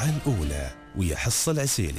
مع الأولى ويا حصة العسيلي.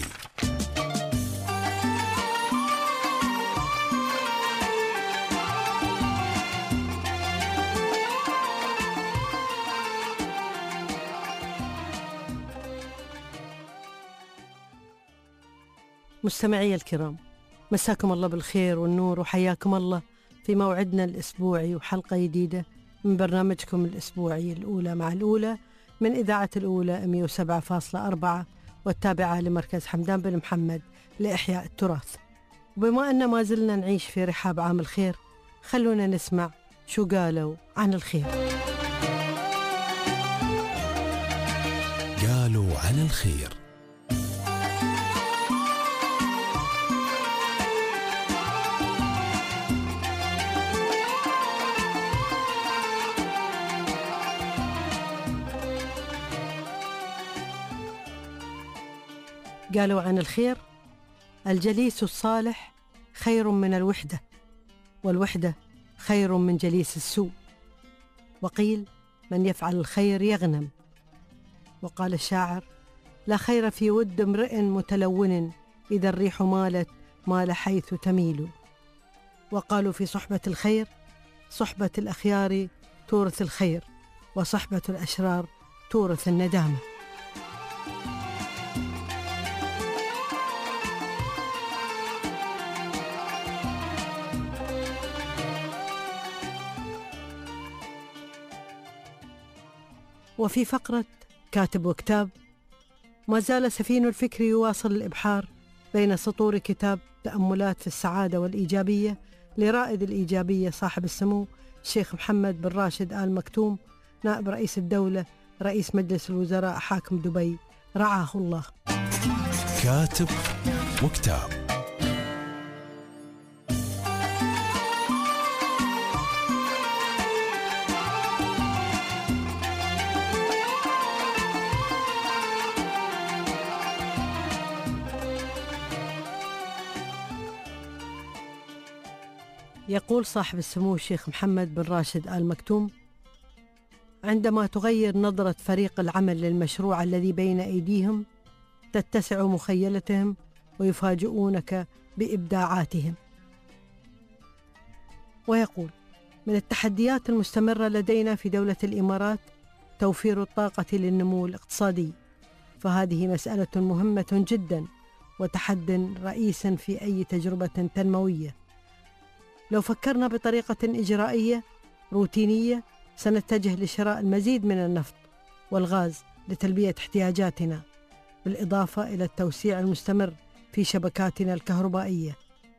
مستمعي الكرام، مساكم الله بالخير والنور وحياكم الله في موعدنا الأسبوعي وحلقة جديدة من برنامجكم الأسبوعي الأولى مع الأولى من إذاعة الأولى 107.4 والتابعة لمركز حمدان بن محمد لإحياء التراث. وبما أن ما زلنا نعيش في رحاب عام الخير، خلونا نسمع شو قالوا عن الخير. قالوا عن الخير. قالوا عن الخير: الجليس الصالح خير من الوحدة، والوحدة خير من جليس السوء. وقيل: من يفعل الخير يغنم. وقال الشاعر: لا خير في ود امرئ متلون، إذا الريح مالت مال حيث تميل. وقالوا في صحبة الخير: صحبة الأخيار تورث الخير، وصحبة الأشرار تورث الندامة. وفي فقرة كاتب وكتاب، ما زال سفين الفكر يواصل الإبحار بين سطور كتاب تأملات في السعادة والإيجابية لرائد الإيجابية صاحب السمو الشيخ محمد بن راشد آل مكتوم، نائب رئيس الدولة رئيس مجلس الوزراء حاكم دبي رعاه الله. كاتب وكتاب. يقول صاحب السمو الشيخ محمد بن راشد آل مكتوم: عندما تغير نظرة فريق العمل للمشروع الذي بين أيديهم تتسع مخيلتهم ويفاجئونك بإبداعاتهم. ويقول: من التحديات المستمرة لدينا في دولة الإمارات توفير الطاقة للنمو الاقتصادي، فهذه مسألة مهمة جدا وتحد رئيس في أي تجربة تنموية. لو فكرنا بطريقة إجرائية روتينية سنتجه لشراء المزيد من النفط والغاز لتلبية احتياجاتنا، بالإضافة إلى التوسيع المستمر في شبكاتنا الكهربائية.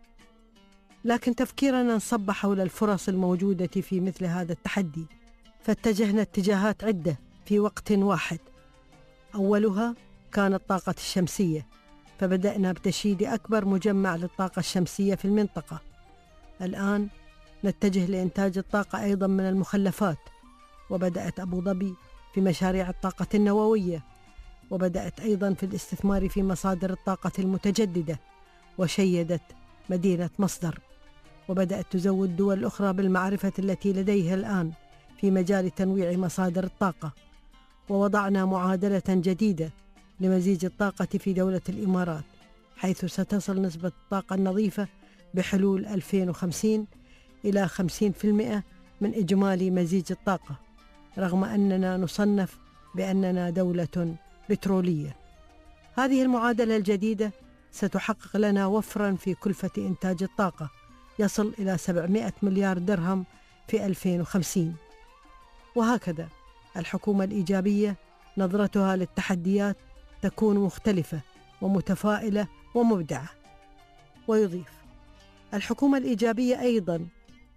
لكن تفكيرنا انصب حول الفرص الموجودة في مثل هذا التحدي، فاتجهنا اتجاهات عدة في وقت واحد. أولها كانت الطاقة الشمسية، فبدأنا بتشييد أكبر مجمع للطاقة الشمسية في المنطقة. الآن نتجه لإنتاج الطاقة أيضا من المخلفات، وبدأت أبو ظبي في مشاريع الطاقة النووية، وبدأت أيضا في الاستثمار في مصادر الطاقة المتجددة، وشيدت مدينة مصدر، وبدأت تزود الدول الأخرى بالمعرفة التي لديها الآن في مجال تنويع مصادر الطاقة. ووضعنا معادلة جديدة لمزيج الطاقة في دولة الإمارات، حيث ستصل نسبة الطاقة النظيفة بحلول 2050 إلى 50% من إجمالي مزيج الطاقة، رغم أننا نصنف بأننا دولة بترولية. هذه المعادلة الجديدة ستحقق لنا وفرا في كلفة إنتاج الطاقة يصل إلى 700 مليار درهم في 2050. وهكذا الحكومة الإيجابية نظرتها للتحديات تكون مختلفة ومتفائلة ومبدعة. ويضيف: الحكومة الإيجابية أيضا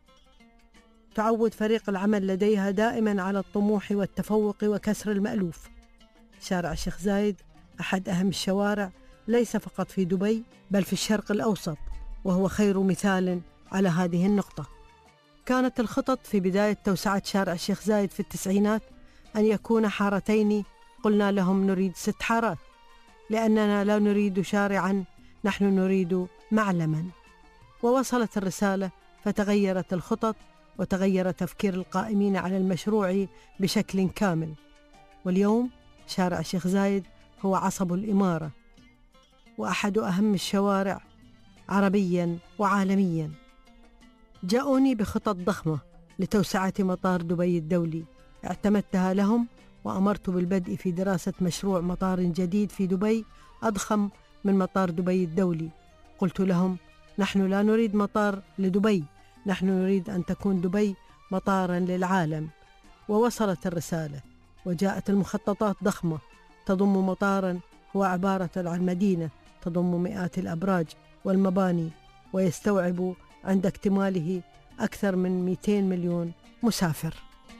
تعود فريق العمل لديها دائما على الطموح والتفوق وكسر المألوف. شارع الشيخ زايد أحد أهم الشوارع ليس فقط في دبي بل في الشرق الأوسط، وهو خير مثال على هذه النقطة. كانت الخطط في بداية توسعة شارع الشيخ زايد في التسعينات أن يكون حارتين، قلنا لهم نريد 6 حارات، لأننا لا نريد شارعا، نحن نريد معلما. ووصلت الرسالة فتغيرت الخطط وتغير تفكير القائمين على المشروع بشكل كامل. واليوم شارع الشيخ زايد هو عصب الإمارة وأحد أهم الشوارع عربياً وعالمياً. جاءوني بخطط ضخمة لتوسعة مطار دبي الدولي، اعتمدتها لهم وأمرت بالبدء في دراسة مشروع مطار جديد في دبي أضخم من مطار دبي الدولي. قلت لهم: نحن لا نريد مطار لدبي، نحن نريد أن تكون دبي مطاراً للعالم. ووصلت الرسالة، وجاءت المخططات ضخمة تضم مطاراً هو عبارة عن مدينة تضم مئات الأبراج والمباني، ويستوعب عند اكتماله أكثر من 200 مليون مسافر.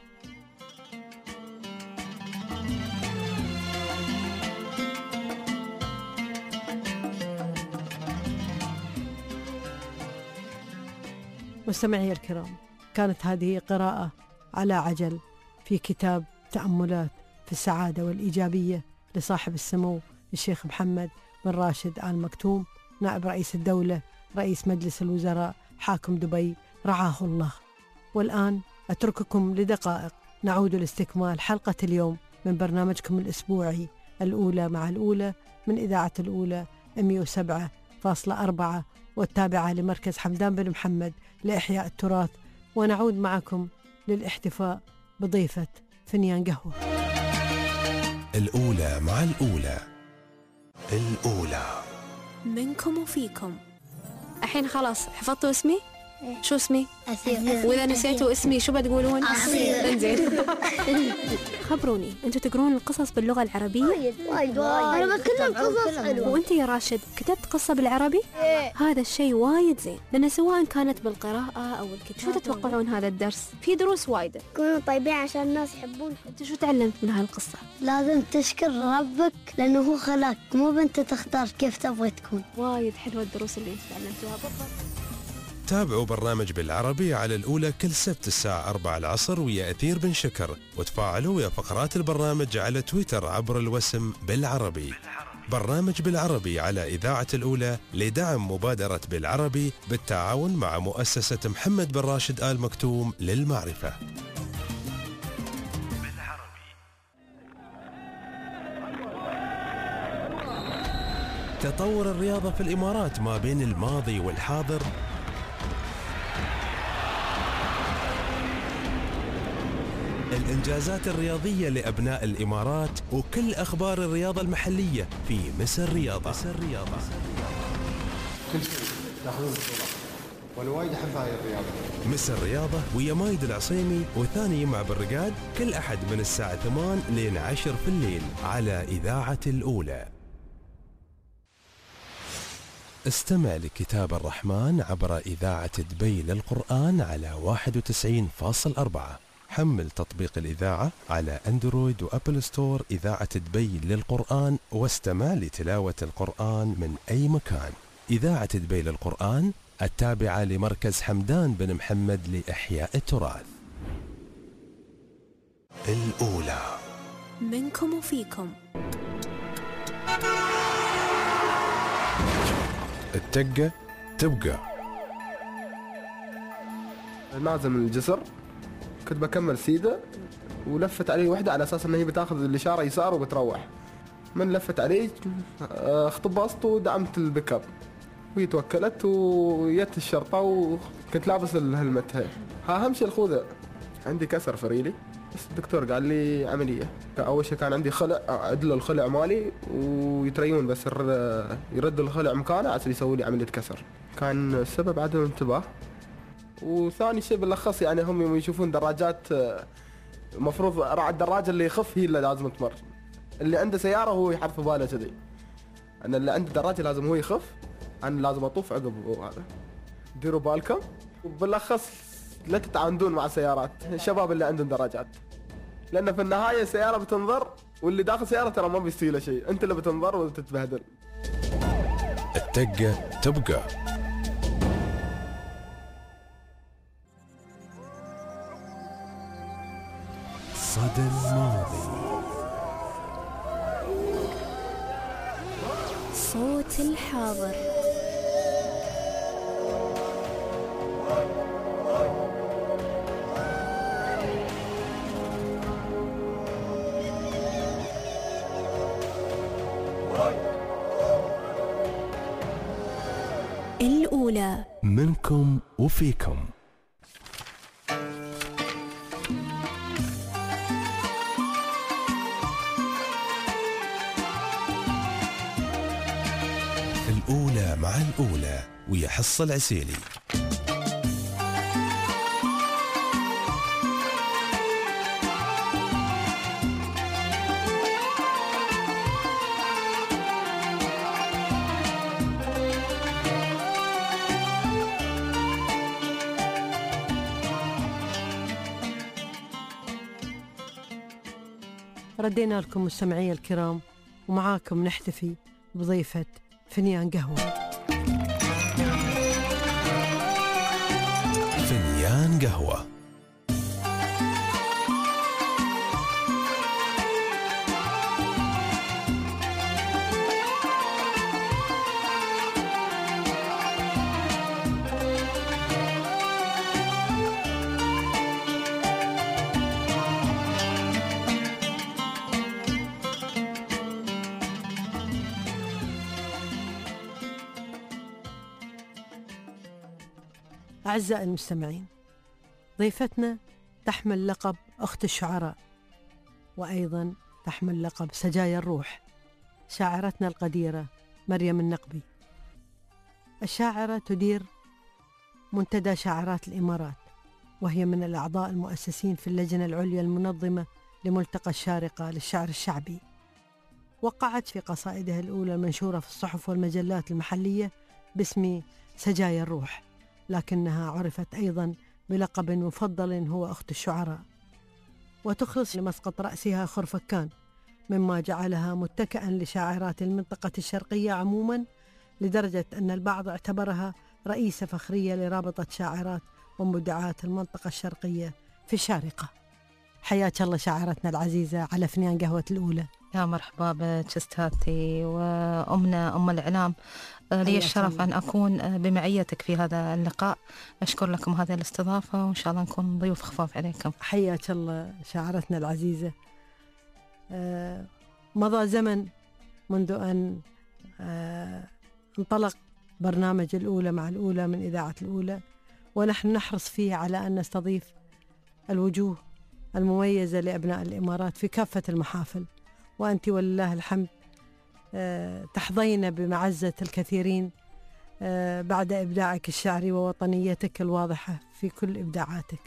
مستمعي الكرام، كانت هذه قراءة على عجل في كتاب تأملات في السعادة والإيجابية لصاحب السمو الشيخ محمد بن راشد آل مكتوم، نائب رئيس الدولة، رئيس مجلس الوزراء، حاكم دبي رعاه الله. والآن أترككم لدقائق نعود لاستكمال حلقة اليوم من برنامجكم الأسبوعي الأولى مع الأولى من إذاعة الأولى 107.4 والتابعة لمركز حمدان بن محمد لإحياء التراث. ونعود معكم للاحتفاء بضيفة فنيان قهوة. الأولى مع الأولى. الأولى منكم وفيكم. الحين خلاص حفظتوا اسمي؟ شو اسمي؟ أسير. وإذا نسيتوا اسمي شو بتقولون؟ أسير. انزين. خبروني، أنتوا تقرون القصص باللغة العربية؟ وايد أنا بتكلم قصص حلوة. وأنت يا راشد كتبت قصة بالعربي؟ هذا الشيء وايد زين، لأن سواء كانت بالقراءة أو الكتابة. شو تتوقعون هذا الدرس؟ في دروس وايدة. كونوا طيبين عشان الناس يحبون. أنت شو تعلمت من هاي القصة؟ لازم تشكر ربك لأنه هو خلاك، مو بنت تختار كيف تبغي تكون. وايد حلوة الدروس اللي أنت تعلمتوها. بالضبط. تابعوا برنامج بالعربي على الأولى كل سبت الساعة 4 العصر ويا أثير بن شكر، وتفاعلوا ويا فقرات البرنامج على تويتر عبر الوسم بالعربي. برنامج بالعربي على إذاعة الأولى لدعم مبادرة بالعربي بالتعاون مع مؤسسة محمد بن راشد آل مكتوم للمعرفة. تطور الرياضة في الإمارات ما بين الماضي والحاضر الإنجازات الرياضية لأبناء الإمارات وكل أخبار الرياضة المحلية في مصر رياضة. كل شيء تاخذون بطولة وانا وايد احب هاي الرياضة. مصر رياضة ويا مايد العصيمي وثاني مع بالرقاد كل أحد من الساعة 8 لين 10 في الليل على إذاعة الأولى. استمع لكتاب الرحمن عبر إذاعة دبي للقرآن على 91.4. حمل تطبيق الإذاعة على أندرويد وأبل ستور إذاعة دبي للقرآن واستمع لتلاوة القرآن من أي مكان. إذاعة دبي للقرآن التابعة لمركز حمدان بن محمد لإحياء التراث. الأولى منكم وفيكم. التقة تبقى. نازل من الجسر كنت بكمل سيدة ولفت علي وحدة على أساس أنها هي بتاخذ الإشارة يسار وبتروح. من لفت علي اختبصت ودعمت البيك وهي توكلت ويت الشرطة وكنت لابس الهلمت. أهم شيء الخوذة. عندي كسر في ريلي بس الدكتور قال لي عملية. أول شيء كان عندي خلع، أعدل الخلع مالي ويتريون بس يرد الخلع مكانه عشان يسوي لي عملية كسر. كان السبب عدم انتباه. وثاني شيء بالأخص يعني هم يوم يشوفون دراجات المفروض راعي الدراجة اللي يخف هي اللي لازم تمر. اللي عنده سيارة هو يحط في باله كذي. أنا اللي عنده دراجة لازم هو يخف، أنا لازم أطوف عقب هذا. ديروا بالكم وبالأخص لا تتعاندون مع السيارات الشباب اللي عندهم دراجات، لأن في النهاية السيارة بتنظر واللي داخل سيارة ترى ما بيستوي له شيء، أنت اللي بتنظر وتتبهدل. التقة تبقى. صدى الماضي. صوت الحاضر. الأولى. منكم وفيكم. الأولى مع الأولى ويا حصة العسيلي. ردينا لكم مستمعي الكرام، ومعاكم نحتفي بضيفة فنيان قهوة. فنيان قهوة. أعزائي المستمعين، ضيفتنا تحمل لقب أخت الشعراء، وأيضا تحمل لقب سجايا الروح، شاعرتنا القديرة مريم النقبي. الشاعرة تدير منتدى شاعرات الإمارات، وهي من الأعضاء المؤسسين في اللجنة العليا المنظمة لملتقى الشارقة للشعر الشعبي. وقعت في قصائدها الأولى المنشورة في الصحف والمجلات المحلية باسم سجايا الروح، لكنها عرفت أيضا بلقب مفضل هو أخت الشعراء، وتخلص لمسقط رأسها خرفكان، مما جعلها متكئا لشاعرات المنطقة الشرقية عموما، لدرجة أن البعض اعتبرها رئيسة فخرية لرابطة شاعرات ومبدعات المنطقة الشرقية في الشارقة. حياك الله شاعرتنا العزيزة على فنيان قهوة الأولى. يا مرحبا بك استاذتي وأمنا أم الإعلام. لي الشرف أن أكون بمعيتك في هذا اللقاء. أشكر لكم هذه الاستضافة، وإن شاء الله نكون ضيوف خفاف عليكم. حياك الله شاعرتنا العزيزة. مضى زمن منذ أن انطلق برنامج الأولى مع الأولى من إذاعة الأولى، ونحن نحرص فيه على أن نستضيف الوجوه المميزة لأبناء الإمارات في كافة المحافل، وأنت ولله الحمد تحظين بمعزة الكثيرين بعد إبداعك الشعري ووطنيتك الواضحة في كل إبداعاتك.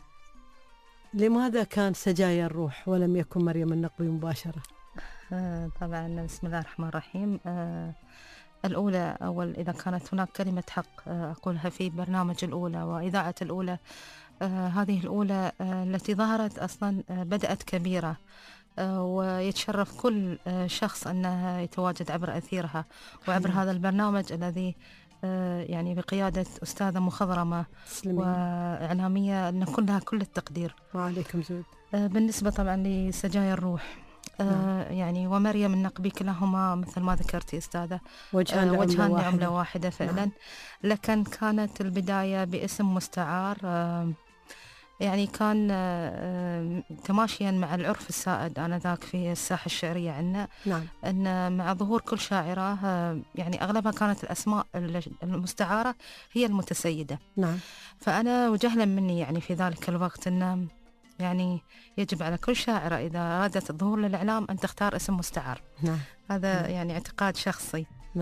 لماذا كان سجايا الروح ولم يكن مريم النقبي مباشرة؟ طبعا بسم الله الرحمن الرحيم. الأولى أول، إذا كانت هناك كلمة حق أقولها في برنامج الأولى وإذاعة الأولى، هذه الأولى التي ظهرت أصلا بدأت كبيرة، ويتشرف كل شخص أنه يتواجد عبر أثيرها وعبر هذا البرنامج الذي يعني بقيادة أستاذة مخضرمة وإعلامية نكون لها كل التقدير. وعليكم زود. بالنسبة طبعا لسجايا الروح، يعني ومريم النقبي كلاهما مثل ما ذكرتي أستاذة وجهان لعملة واحدة فعلا. لكن كانت البداية باسم مستعار، يعني كان تماشيا مع العرف السائد آنذاك في الساحة الشعرية عندنا. أن مع ظهور كل شاعرة يعني أغلبها كانت الأسماء المستعارة هي المتسيدة. فأنا وجهلا مني يعني في ذلك الوقت أن يعني يجب على كل شاعرة إذا أرادت الظهور للإعلام أن تختار اسم مستعار. هذا يعني اعتقاد شخصي.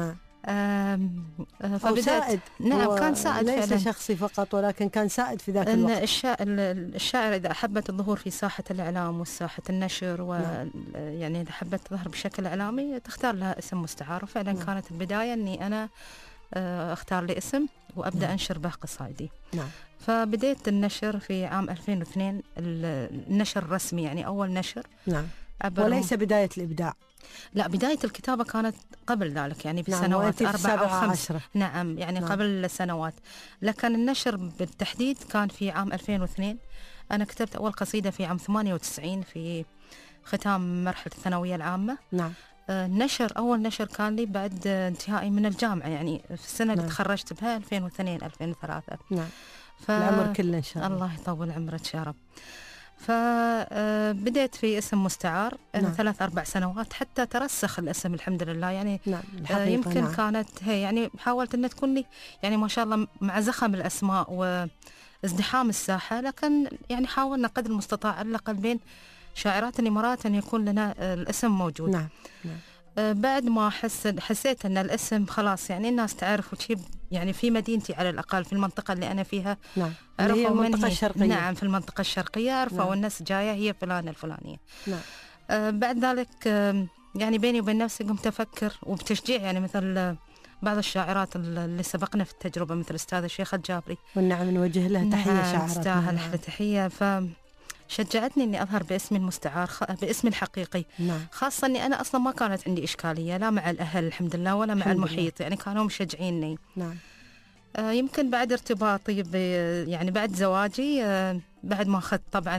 أو سائد. نعم كان سائد ليس فعلا. شخصي فقط، ولكن كان سائد في ذاك الوقت. الشاعر إذا أحبت الظهور في ساحة الإعلام وساحة النشر يعني إذا أحبت تظهر بشكل إعلامي تختار لها اسم مستعار. وفعلا كانت البداية أني أنا أختار لي اسم وأبدأ أنشر به قصائدي. فبديت النشر في عام 2002 النشر الرسمي، يعني أول نشر. وليس بداية الإبداع. لا، بداية الكتابة كانت قبل ذلك، يعني بسنوات 4 أو 5. نعم يعني قبل سنوات. لكن النشر بالتحديد كان في عام 2002. أنا كتبت أول قصيدة في عام 98 في ختام مرحلة الثانوية العامة. أول نشر كان لي بعد انتهائي من الجامعة، يعني في السنة اللي تخرجت بها 2002 2003. العمر كله إن شاء الله. الله يطول عمرك يا رب. فبدأت في اسم مستعار نعم. 3-4 سنوات حتى ترسخ الاسم الحمد لله يعني. نعم. يمكن نعم. كانت هي يعني حاولت أن تكون لي يعني ما شاء الله مع زخم الأسماء وازدحام الساحة، لكن يعني حاولنا قدر المستطاع على الأقل بين شاعرات الإمارات أن يكون لنا الاسم موجود. نعم. نعم. بعد ما حسيت أن الاسم خلاص يعني الناس تعرف وشي يعني في مدينتي على الأقل في المنطقة اللي أنا فيها. نعم. عرفوا المنطقة الشرقية. نعم في المنطقة الشرقية عرفوا. نعم. والناس جاية هي فلانة الفلانية. نعم. بعد ذلك يعني بيني وبين نفسي قمت أفكر وبتشجيع يعني مثل بعض الشاعرات اللي سبقنا في التجربة مثل أستاذ الشيخ الجابري، والنعم نوجه له تحية شاعرتنا. تستاهل أحلى تحية. شجعتني إني أظهر باسمي المستعار باسمي الحقيقي. نعم. خاصة إني أنا أصلا ما كانت عندي إشكالية لا مع الأهل الحمد لله ولا مع المحيط يعني كانوا مشجعيني. نعم. يمكن بعد ارتباطي يعني بعد زواجي بعد ما أخذت طبعا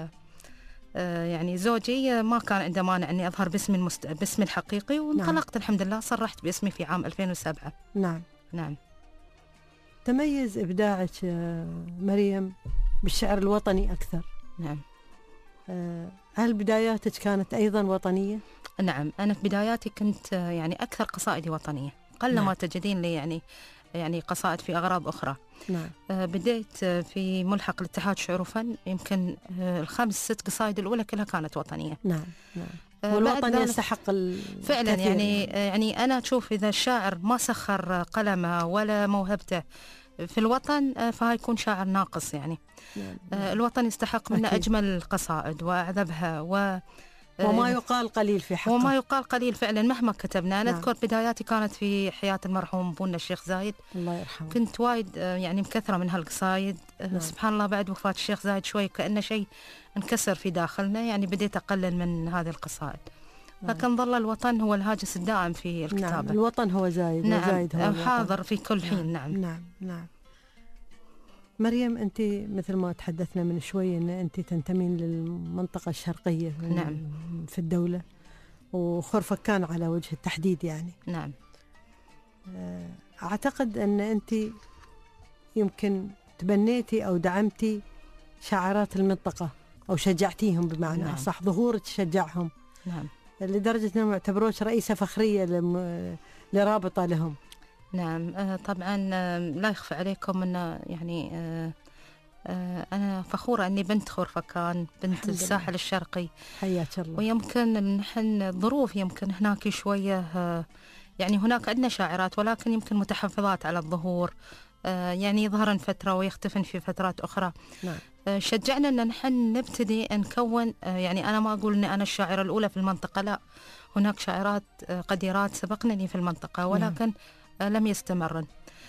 يعني زوجي ما كان عنده مانع إني أظهر باسمي الحقيقي وانطلقت. نعم. الحمد لله صرحت باسمي في عام 2007. نعم. نعم. تميز إبداعك مريم بالشعر الوطني أكثر. نعم. هل بداياتك كانت أيضا وطنية؟ نعم، أنا في بداياتي كنت يعني أكثر قصائدي وطنية، قل ما تجدين لي يعني قصائد في أغراض أخرى. نعم. بديت في ملحق الاتحاد شعر وفن، يمكن 5-6 قصائد الأولى كلها كانت وطنية. نعم. نعم. والوطن يستحق فعلا يعني أنا أشوف إذا الشاعر ما سخر قلمه ولا موهبته في الوطن فهيكون شاعر ناقص يعني. الوطن يستحق منا أجمل القصائد وأعذبها وما يقال قليل في حقه. وما يقال قليل فعلا مهما كتبنا. أنا أذكر بداياتي كانت في حياة المرحوم أبونا الشيخ زايد الله يرحمه، كنت وايد يعني مكثرة من هالقصايد. سبحان الله بعد وفاة الشيخ زايد شوي كأنه شيء انكسر في داخلنا، يعني بديت أقلل من هذه القصائد. لكن ظل الوطن هو الهاجس الدائم في الكتابة. نعم. الوطن هو زايد. نعم. وزايد هو حاضر في كل حين. نعم. نعم. نعم. مريم، أنت مثل ما تحدثنا من شوي أن أنت تنتمين للمنطقة الشرقية نعم. في الدولة، وخرفكان على وجه التحديد يعني. نعم. أعتقد أن أنت يمكن تبنيتي أو دعمتي شاعرات المنطقة أو شجعتيهم بمعنى نعم. صح، ظهورك شجعهم. نعم. لدرجة أنهم يعتبروك رئيسة فخرية لرابطة لهم. نعم. طبعا لا يخفى عليكم أن يعني أنا فخورة أني بنت خرفكان، بنت الساحل الشرقي. حياك الله. ويمكن نحن الظروف يمكن هناك شوية يعني هناك عندنا شاعرات ولكن يمكن متحفظات على الظهور، يعني يظهرن فترة ويختفن في فترات أخرى. نعم. شجعنا أن نحن نبتدي نكون يعني أنا ما أقول أني أنا الشاعرة الأولى في المنطقة، لا، هناك شاعرات قديرات سبقنني في المنطقة ولكن لم يستمرن.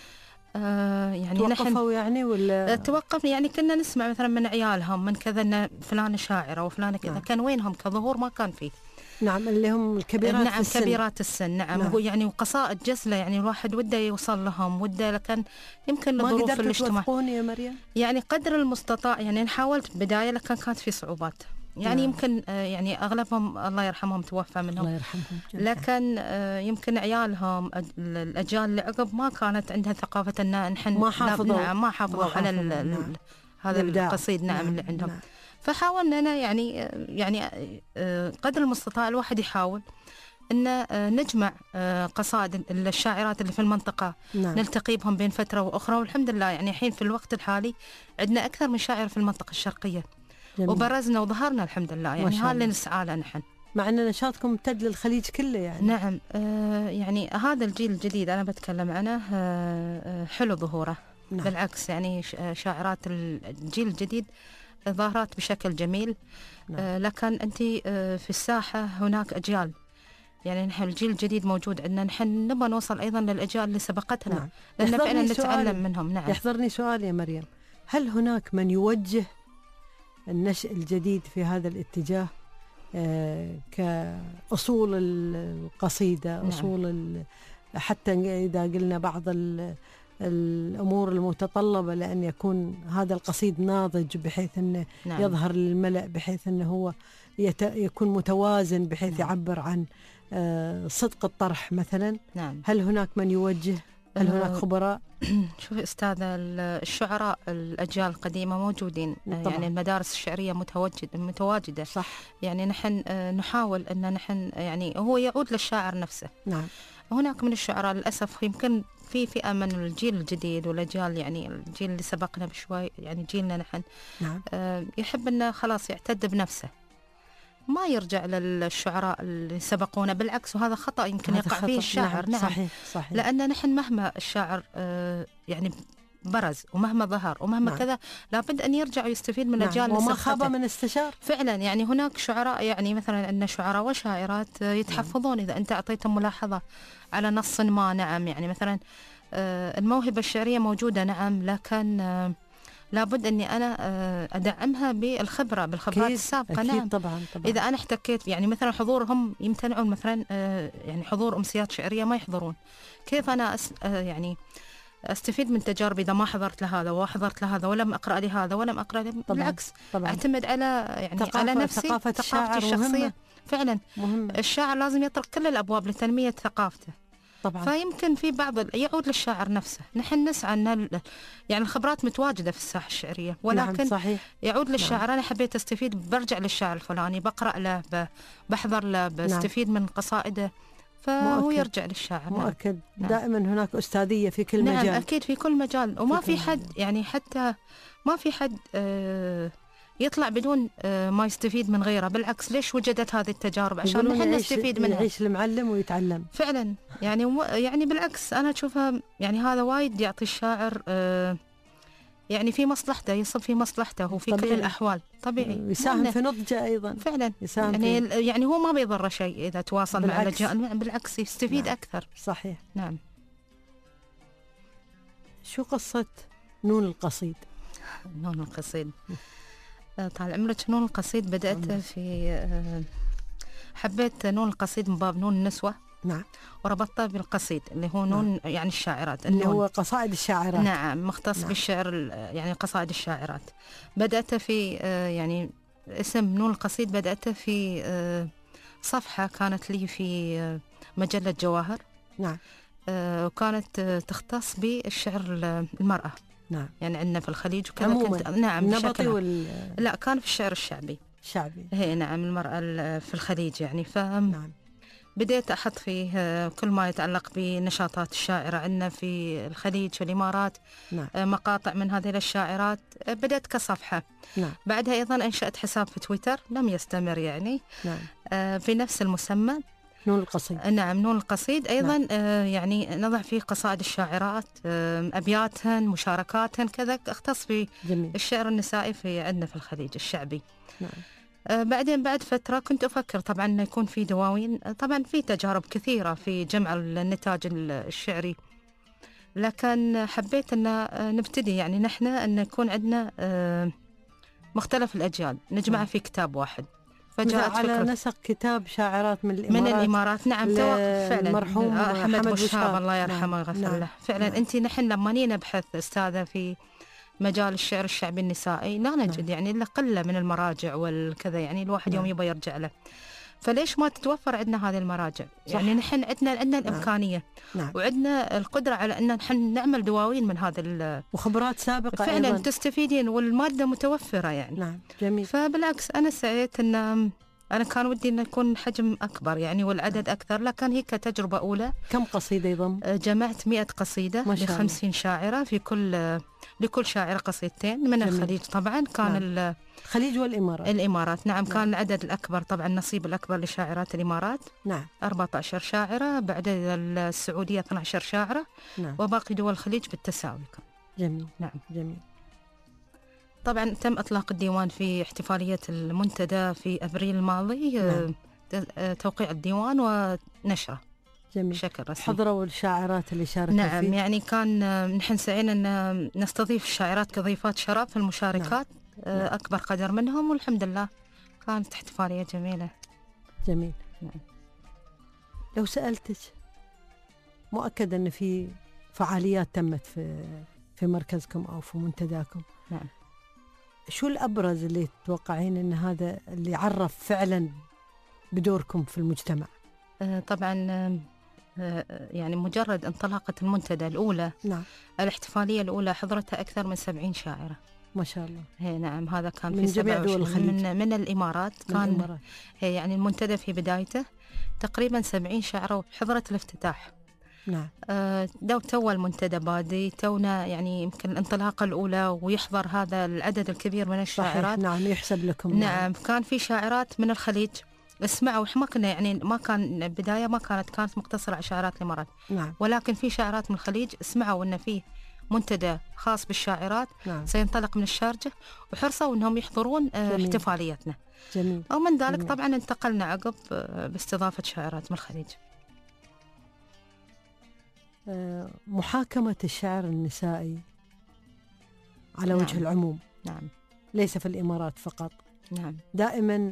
يعني توقفوا يعني ولا توقف يعني كنا نسمع مثلا من عيالهم من كذا ان فلانة شاعرة وفلانة كذا. كان وينهم كظهور؟ ما كان فيه. نعم. اللي هم الكبيرات نعم السن. كبيرات السن. نعم. يعني وقصائد جزلة يعني الواحد وده يوصل لهم وده، لكن يمكن الظروف في الاجتماع. ما قدرت توفقون يا مريم؟ يعني قدر المستطاع يعني أنا حاولت بداية لكن كانت في صعوبات يعني. يمكن يعني أغلبهم الله يرحمهم توفى منهم. الله يرحمهم. لكن يمكن عيالهم الأجيال اللي عقب ما كانت عندها ثقافة أن نحن ما حافظوا. ما حافظوا على هذا القصيد. نعم. اللي عندهم. نعم. فحاولنا أنا يعني قدر المستطاع الواحد يحاول أن نجمع قصائد الشاعرات اللي في المنطقة. نعم. نلتقي بهم بين فترة وأخرى، والحمد لله يعني الحين في الوقت الحالي عندنا أكثر من شاعر في المنطقة الشرقية. جميل. وبرزنا وظهرنا الحمد لله يعني هذا اللي نسعى له نحن، مع أن نشاطكم امتد للخليج كله يعني. نعم. يعني هذا الجيل الجديد أنا بتكلم عنه حلو ظهوره. نعم. بالعكس يعني شاعرات الجيل الجديد ظاهرات بشكل جميل. نعم. لكن أنت في الساحة هناك أجيال، يعني نحن الجيل الجديد موجود عندنا، نحن نبغى نوصل أيضا للأجيال اللي سبقتنا. نعم. لأن فعلا نتعلم منهم. نعم. يحضرني سؤال يا مريم، هل هناك من يوجه النشء الجديد في هذا الاتجاه كأصول القصيدة؟ نعم. أصول حتى إذا قلنا بعض الأمور المتطلبة لأن يكون هذا القصيد ناضج بحيث أنه نعم. يظهر للملأ، بحيث أنه هو يكون متوازن، بحيث نعم. يعبر عن صدق الطرح مثلا. نعم. هل هناك من يوجه؟ هل هناك خبراء؟ شوفي أستاذة، الشعراء الأجيال القديمة موجودين طبعا. يعني المدارس الشعرية متواجدة صح. يعني نحن نحاول أن نحن يعني هو يعود للشاعر نفسه. نعم. هناك من الشعراء للأسف يمكن في فئة من الجيل الجديد والأجيال يعني الجيل اللي سبقنا بشوي يعني جيلنا نحن نعم. يحب أنه خلاص يعتد بنفسه، ما يرجع للشعراء اللي سبقونا، بالعكس وهذا خطأ يمكن يقع فيه الشاعر. نعم صحيح صحيح. لأن نحن مهما الشاعر يعني برز ومهما ظهر ومهما نعم. كذا لابد أن يرجع ويستفيد من الأجيال وما خاب من استشار. فعلا يعني هناك شعراء يعني مثلا أن شعراء وشاعرات يتحفظون إذا أنت أعطيتهم ملاحظة على نص ما. نعم يعني مثلا الموهبة الشعرية موجودة نعم، لكن لابد أني أنا أدعمها بالخبرات السابقة. أكيد نعم طبعا. إذا أنا احتكيت يعني مثلا حضورهم يمتنعون مثلا يعني حضور أمسيات شعرية ما يحضرون، كيف أنا يعني أستفيد من تجاربي إذا ما حضرت لهذا وحضرت لهذا ولم أقرأ لهذا ولم أقرأ بالعكس طبعا. أعتمد على يعني على نفسي، ثقافتي الشخصية مهمة. فعلا مهمة. الشاعر لازم يطرق كل الأبواب لتنمية ثقافته طبعا. فيمكن في بعض يعود للشاعر نفسه. نحن نسعى أن يعني الخبرات متواجدة في الساحة الشعرية، ولكن نعم صحيح. يعود للشاعر. نعم. أنا حبيت أستفيد برجع للشاعر الفلاني، بقرأ له، بحضر له، بستفيد من قصائده، فهو مؤكد. يرجع للشاعر. مؤكد. نعم. دائما هناك أستاذية في كل مجال. نعم أكيد في كل مجال، وما في حد يعني حتى ما في حد يطلع بدون ما يستفيد من غيره. بالعكس ليش وجدت هذه التجارب؟ عشان نحن نستفيد منها. يعيش المعلم ويتعلم فعلا يعني بالعكس أنا أشوفها يعني هذا وايد يعطي الشاعر يعني في مصلحته، يصب في مصلحته وفي كل الأحوال طبيعي، يساهم في نضجه أيضا. فعلا يعني هو ما بيضر شيء إذا تواصل مع الأجيال، بالعكس يستفيد. نعم. أكثر. صحيح. نعم. شو قصة نون القصيد؟ نون القصيد طال عمرك، نون القصيد بدأت في حبيت نون القصيد من باب نون النسوة. نعم. وربطته بالقصيد اللي هو نون. نعم. يعني الشاعرات اللي هو قصائد الشاعرات. نعم مختص. نعم. بالشعر يعني قصائد الشاعرات. بدأت في يعني اسم نون القصيد بدأت في صفحة كانت لي في مجلة جواهر. نعم. وكانت تختص بالشعر المرأة. نعم. يعني عندنا في الخليج وكذا كنت. نعم. النبطي لا كان في الشعر الشعبي. هي نعم المرأة في الخليج يعني نعم. بديت أحط فيه كل ما يتعلق بنشاطات الشاعرة عندنا في الخليج والإمارات. نعم. مقاطع من هذه الشاعرات بدأت كصفحة. نعم. بعدها أيضا أنشأت حساب في تويتر لم يستمر يعني. نعم. بنفس المسمى نون القصيد. نعم نون القصيد أيضا. نعم. يعني نضع فيه قصائد الشاعرات، أبياتهن، مشاركاتهن، كذا اختص بالشعر النسائي في عندنا في الخليج الشعبي. نعم. بعدين بعد فترة كنت أفكر طبعا أن يكون في دواوين. طبعا في تجارب كثيرة في جمع النتاج الشعري، لكن حبيت أن نبتدي يعني نحن أن يكون عندنا مختلف الأجيال نجمعها في كتاب واحد. فجاءت على نسق كتاب شاعرات من الإمارات. نعم. فعلا المرحوم حمد بوشهاب الله يرحمه ويغفر له. نعم. فعلا. نعم. أنت نحن لما نبحث أستاذة في مجال الشعر الشعبي النسائي لا نجد. نعم. يعني إلا قلة من المراجع والكذا، يعني الواحد يوم يبغى يرجع له. فليش ما تتوفر عندنا هذه المراجع؟ صح. يعني نحن عندنا الإمكانية. نعم. وعندنا القدرة على أن نحن نعمل دواوين من هذا وخبرات سابقة فعلا أيضا. تستفيدين والمادة متوفرة يعني. نعم. جميل. فبالعكس أنا سعيت أن أنا كان ودي أن يكون حجم أكبر يعني والعدد أكثر، لكن هي كتجربة أولى. كم قصيدة يضم؟ جمعت 100 قصيدة ل50 شاعرة، في لكل شاعرة قصيدتين من جميل. الخليج طبعا كان. نعم. الخليج والإمارات. نعم. كان العدد الأكبر طبعا النصيب الأكبر لشاعرات الإمارات. نعم. 14 شاعرة، بعد السعودية 12 شاعرة. نعم. وباقي دول الخليج بالتساوي. جميل. نعم. جميل. طبعا تم إطلاق الديوان في احتفالية المنتدى في أبريل الماضي. نعم. توقيع الديوان ونشره. جميل. بشكل رسمي. حضروا الشاعرات اللي شاركوا نعم فيه. يعني كان نحن سعينا أن نستضيف الشاعرات كضيفات شرف في المشاركات. نعم. أكبر قدر منهم، والحمد لله كانت احتفالية جميلة. جميل. نعم. لو سألتك، مؤكد أن في فعاليات تمت في مركزكم أو في منتداكم. نعم. شو الأبرز اللي تتوقعين أن هذا اللي عرف فعلا بدوركم في المجتمع؟ طبعا يعني مجرد انطلاقة المنتدى الأولى، نعم، الاحتفالية الأولى حضرتها أكثر من 70 شاعرة ما شاء الله. هي نعم، هذا كان من في جميع دول الخليج، من الإمارات. كان هي يعني المنتدى في بدايته تقريبا 70 شاعرة حضرت الافتتاح. نعم. تو المنتدى بادي، تونا يعني يمكن الانطلاقة الأولى ويحضر هذا العدد الكبير من الشاعرات. صحيح. نعم، يحسب لكم. نعم. كان في شاعرات من الخليج اسمعوا، ما كنا يعني ما كان بداية ما كانت مقتصرة على شاعرات الإمارات. نعم. ولكن في شاعرات من الخليج اسمعوا إن فيه منتدى خاص بالشاعرات. نعم. سينطلق من الشارجة، وحرصوا إنهم يحضرون احتفالياتنا. جميل. ومن ذلك طبعا انتقلنا عقب باستضافة شاعرات من الخليج. محاكمة الشعر النسائي على نعم. وجه العموم، نعم، ليس في الإمارات فقط، نعم، دائما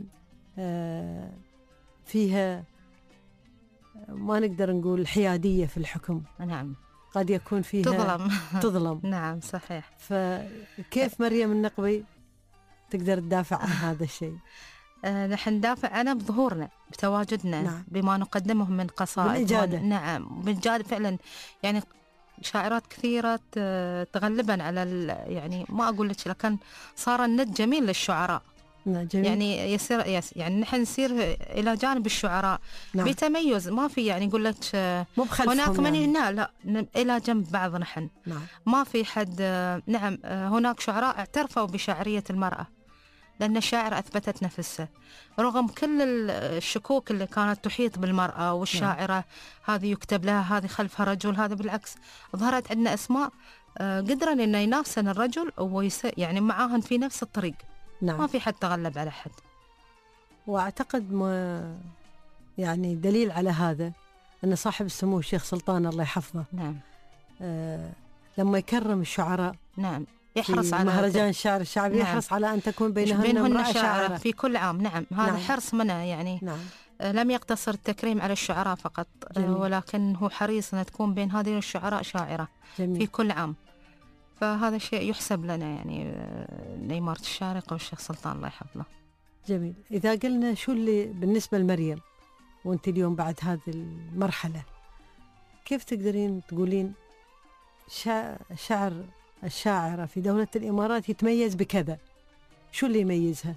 فيها ما نقدر نقول حيادية في الحكم. نعم، قد يكون فيها تظلم. نعم، صحيح. فكيف مريم النقبي تقدر تدافع عن هذا الشيء؟ نحن ندافع عنه بظهورنا، بتواجدنا. نعم. بما نقدمه من قصائد، بالإجادة. نعم، بالإجادة فعلا. يعني شاعرات كثيرة تغلبا على يعني ما أقول لك، لكن صار الند جميل للشعراء. نعم، جميل. يعني يصير يعني نحن نصير إلى جانب الشعراء. نعم. بتميز، ما في يعني نقول لك هناك من يعني. لا إلى جنب بعض نحن. نعم. ما في حد. نعم، هناك شعراء اعترفوا بشاعرية المرأة، لأن الشاعر أثبتت نفسه رغم كل الشكوك اللي كانت تحيط بالمرأة والشاعرة. هذه يكتب لها، هذه خلفها رجل، هذا بالعكس ظهرت عندنا أسماء قدرن إنه ينافسن الرجل يعني معاهن في نفس الطريق. نعم. ما في حد تغلب على حد. وأعتقد ما يعني دليل على هذا أن صاحب السمو الشيخ سلطان الله يحفظه، نعم، لما يكرم الشعراء، نعم، يحرص على مهرجان الشعر الشعبي. نعم. يحرص على أن تكون بينهن امرأة شاعرة في كل عام. نعم، هذا نعم. حرص منه يعني. نعم. لم يقتصر التكريم على الشعراء فقط. ولكن هو حريص أن تكون بين هذه الشعراء شاعرة. جميل. في كل عام. فهذا شيء يحسب لنا يعني لإمارة الشارقة والشيخ سلطان الله يحفظه. جميل. إذا قلنا شو اللي بالنسبة لمريم وانت اليوم بعد هذه المرحلة، كيف تقدرين تقولين شعر الشاعرة في دولة الإمارات يتميز بكذا؟ شو اللي يميزها؟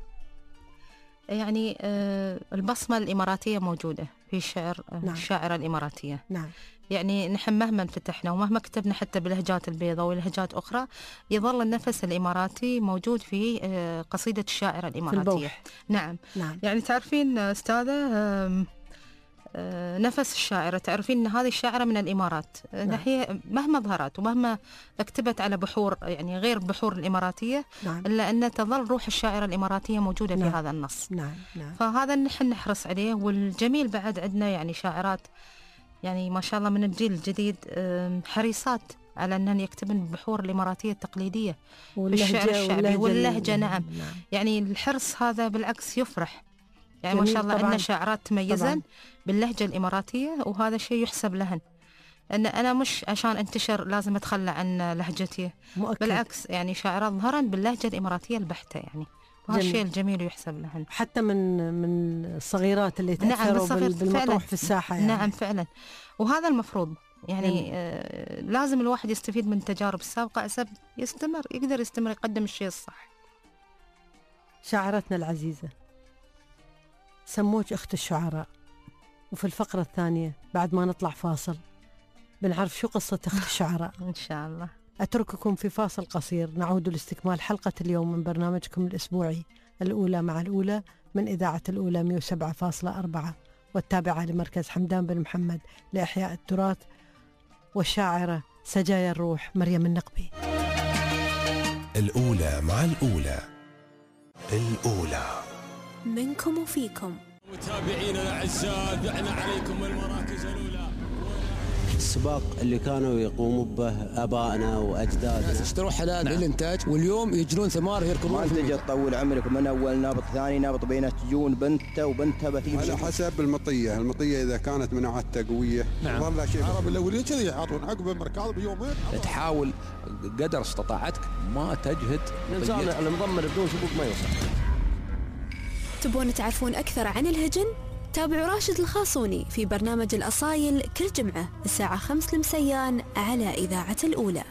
يعني البصمة الإماراتية موجودة في الشعر. نعم. الشاعرة الإماراتية. نعم. يعني نحن مهما فتحنا ومهما كتبنا حتى بلهجات البيضاء ولهجات أخرى، يظل النفس الإماراتي موجود في قصيدة الشاعرة الإماراتية. نعم. نعم. يعني تعرفين أستاذة، نفس الشاعرة، تعرفين أن هذه الشاعرة من الإمارات. نعم. هي مهما ظهرت ومهما اكتبت على بحور يعني غير البحور الإماراتية، نعم. إلا أن تظل روح الشاعرة الإماراتية موجودة. نعم. في هذا النص. نعم. نعم. فهذا نحن نحرص عليه. والجميل بعد عندنا يعني شاعرات يعني ما شاء الله من الجيل الجديد حريصات على أنهن يكتبن بالبحور الإماراتية التقليدية بالشعر الشعبي واللهجة. نعم. يعني الحرص هذا بالعكس يفرح. يعني ما شاء الله عندنا شاعرات تميزن باللهجة الإماراتية، وهذا شيء يحسب لهن. أن أنا مش عشان انتشر لازم أتخلى عن لهجتي. مؤكد. بالعكس يعني شاعرات ظهرن باللهجة الإماراتية البحتة يعني. وهذا الشيء الجميل يحسب لهن. حتى من الصغيرات اللي تأثروا بالمطروح في الساحة يعني. نعم فعلا. وهذا المفروض يعني لازم الواحد يستفيد من التجارب السابقة عشان يقدر يستمر يقدم الشيء الصح. شاعرتنا العزيزة سموك أخت الشعراء، وفي الفقرة الثانية بعد ما نطلع فاصل بنعرف شو قصة أخت الشعراء. إن شاء الله. أترككم في فاصل قصير، نعود لاستكمال حلقة اليوم من برنامجكم الأسبوعي الأولى مع الأولى من إذاعة الأولى 107.4 والتابعة لمركز حمدان بن محمد لإحياء التراث، والشاعرة سجايا الروح مريم النقبي. الأولى مع الأولى. الأولى منكم وفيكم. متابعينا الأعزاء، دعنا عليكم المراكز الأولى. السباق اللي كانوا يقوموا به آبائنا وأجدادنا، اشتروا حلال للإنتاج، واليوم يجرون ثمار يركضون. ما تجي تطول عمرك من أول نابط ثاني نابط بينات تجون بنته وبنتها بتيجي على حسب المطية إذا كانت مناعتها قوية. نعم. والله شيء العرب الأولين كذي يعطون عقب المركض بيومين. تحاول قدر استطاعتك ما تجهد. الإنسان المضمر بدون سبوق ما يوصل. تبون تعرفون أكثر عن الهجن؟ تابعوا راشد الخاصوني في برنامج الأصايل كل جمعة الساعة 5 المسيان على إذاعة الأولى.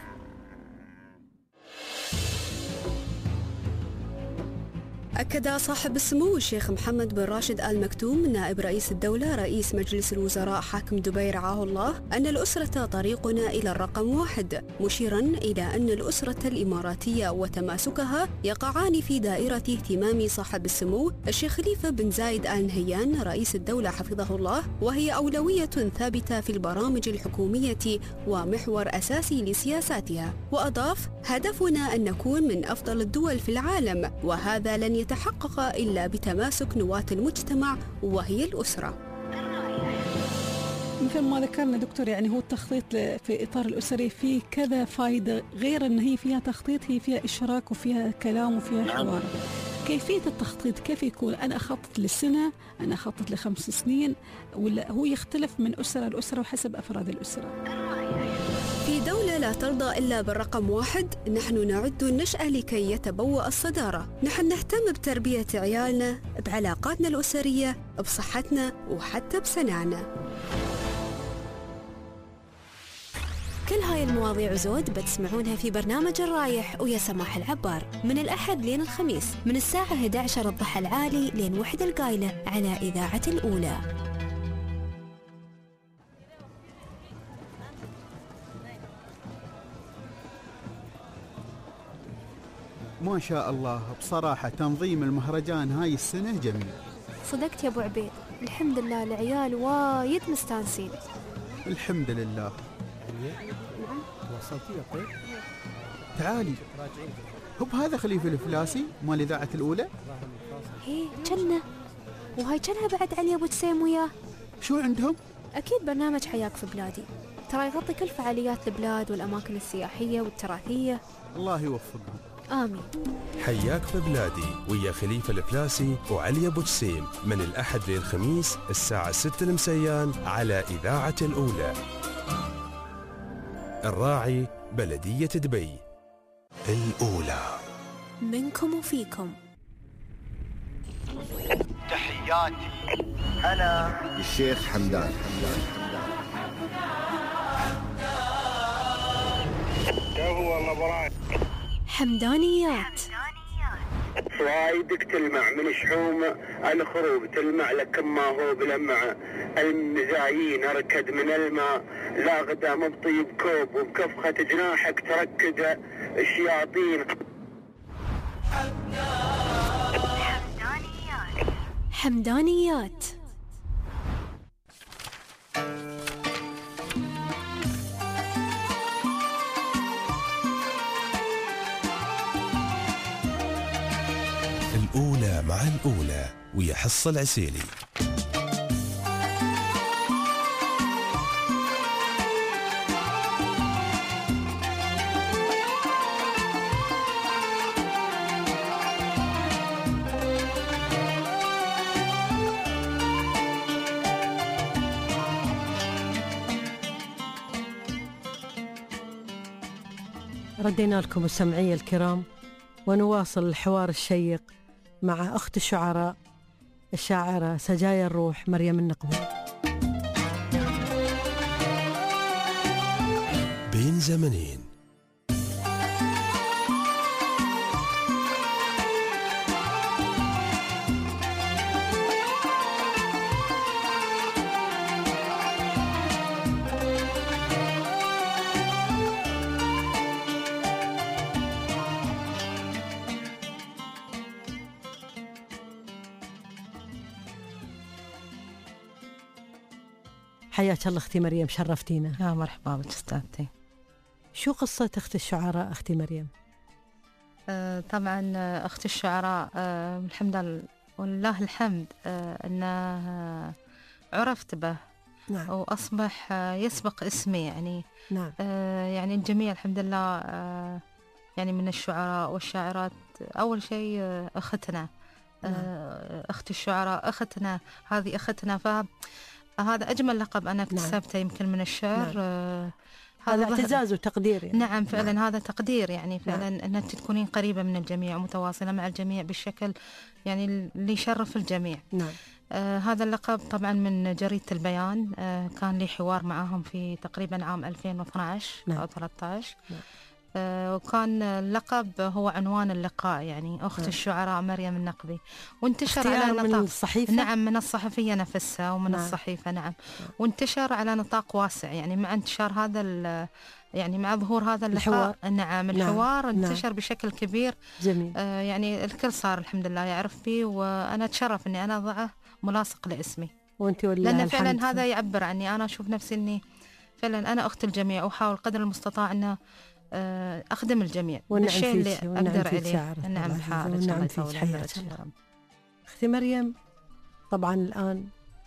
أكد صاحب السمو الشيخ محمد بن راشد آل مكتوم نائب رئيس الدولة رئيس مجلس الوزراء حاكم دبي رعاه الله أن الأسرة طريقنا إلى الرقم 1، مشيرا إلى أن الأسرة الإماراتية وتماسكها يقعان في دائرة اهتمام صاحب السمو الشيخ خليفة بن زايد آل نهيان رئيس الدولة حفظه الله، وهي أولوية ثابتة في البرامج الحكومية ومحور أساسي لسياساتها. وأضاف: هدفنا أن نكون من أفضل الدول في العالم، وهذا لن يتحقق إلا بتماسك نواة المجتمع وهي الأسرة. مثل ما ذكرنا دكتور، يعني هو التخطيط في إطار الأسري فيه كذا فائدة، غير أن هي فيها تخطيط، هي فيها إشراك وفيها كلام وفيها حوار. كيفية التخطيط كيف يكون؟ أنا أخطط للسنة، أنا أخطط ل5 سنين، ولا هو يختلف من أسرة لأسرة وحسب أفراد الأسرة؟ في دولة لا ترضى إلا بالرقم 1 نحن نعد النشأة لكي يتبوأ الصدارة. نحن نهتم بتربية عيالنا، بعلاقاتنا الأسرية، بصحتنا وحتى بسنعنا. كل هاي المواضيع وزود بتسمعونها في برنامج الرايح ويا سماح العبار من الأحد لين الخميس من الساعة 11 الضحى العالي لين 1 القايلة على إذاعة الأولى. ما شاء الله، بصراحة تنظيم المهرجان هاي السنة جميل. صدقت يا أبو عبيد، الحمد لله العيال وايد مستانسين. الحمد لله. تعالي، هب هذا خليفة الفلاسي مال إذاعة الأولى. هي جنة، وهاي جنها بعد علي أبو جسيم وياه. شو عندهم؟ أكيد برنامج حياك في بلادي، ترى يغطي كل فعاليات البلاد والأماكن السياحية والتراثية. الله يوفقهم. آمين. حياك في بلادي ويا خليفة الفلاسي وعلي أبو جسيم من الأحد للخميس الساعة 6 المسيان على إذاعة الأولى. الراعي بلدية دبي. الأولى منكم وفيكم. تحياتي أنا الشيخ حمدان. والله براي حمدانيات. فوايدك تلمع من شحوم الخروب، تلمع لك ما هو بلمع المزايين أركد من الماء، لا غدا مبطي بكوب وبكفخة جناحك تركد الشياطين. حمدانيات. الأولى مع الأولى ويا حصة العسيلي. ردينا لكم السمعية الكرام، ونواصل الحوار الشيق مع أخت الشعراء الشاعرة سجايا الروح مريم النقبي. بين زمنين. حياك الله أختي مريم، شرفتينا. يا مرحبا بك أستاذتي. شو قصة أخت الشعراء أختي مريم؟ طبعا أخت الشعراء الحمد لله الحمد أنه عرفت به. نعم. وأصبح يسبق اسمي يعني. نعم. يعني الجميع الحمد لله يعني من الشعراء والشاعرات. أول شيء أختنا. نعم. أخت الشعراء أختنا، هذه أختنا، فهذا أجمل لقب أنا اكتسبته يمكن من الشعر. نعم. هذا اعتزاز وتقدير يعني. نعم فعلا. هذا تقدير يعني فعلا. نعم. أن تكونين قريبة من الجميع ومتواصلة مع الجميع بالشكل يعني اللي يشرف الجميع. نعم. هذا اللقب طبعا من جريدة البيان. كان لي حوار معهم في تقريبا عام 2012 أو 13. وكان اللقب هو عنوان اللقاء، يعني أخت الشعراء مريم النقبي، وانتشر على نطاق من الصحيفة. نعم، من الصحفية نفسها ومن الصحيفة. نعم. وانتشر على نطاق واسع، يعني مع انتشار هذا يعني مع ظهور هذا اللقاء. نعم، الحوار انتشر بشكل كبير. جميل. يعني الكل صار الحمد لله يعرف بي، وأنا أتشرف إني أنا أضعه ملاصق لاسمي، وانت لأن فعلا هذا يعبر عني. أنا أشوف نفسي إني فعلا أنا أخت الجميع، وأحاول قدر المستطاع أن أخدم الجميع بالشيء اللي أقدر عليه. نعم، ونعم فيك حياتك. أختي مريم، طبعا الآن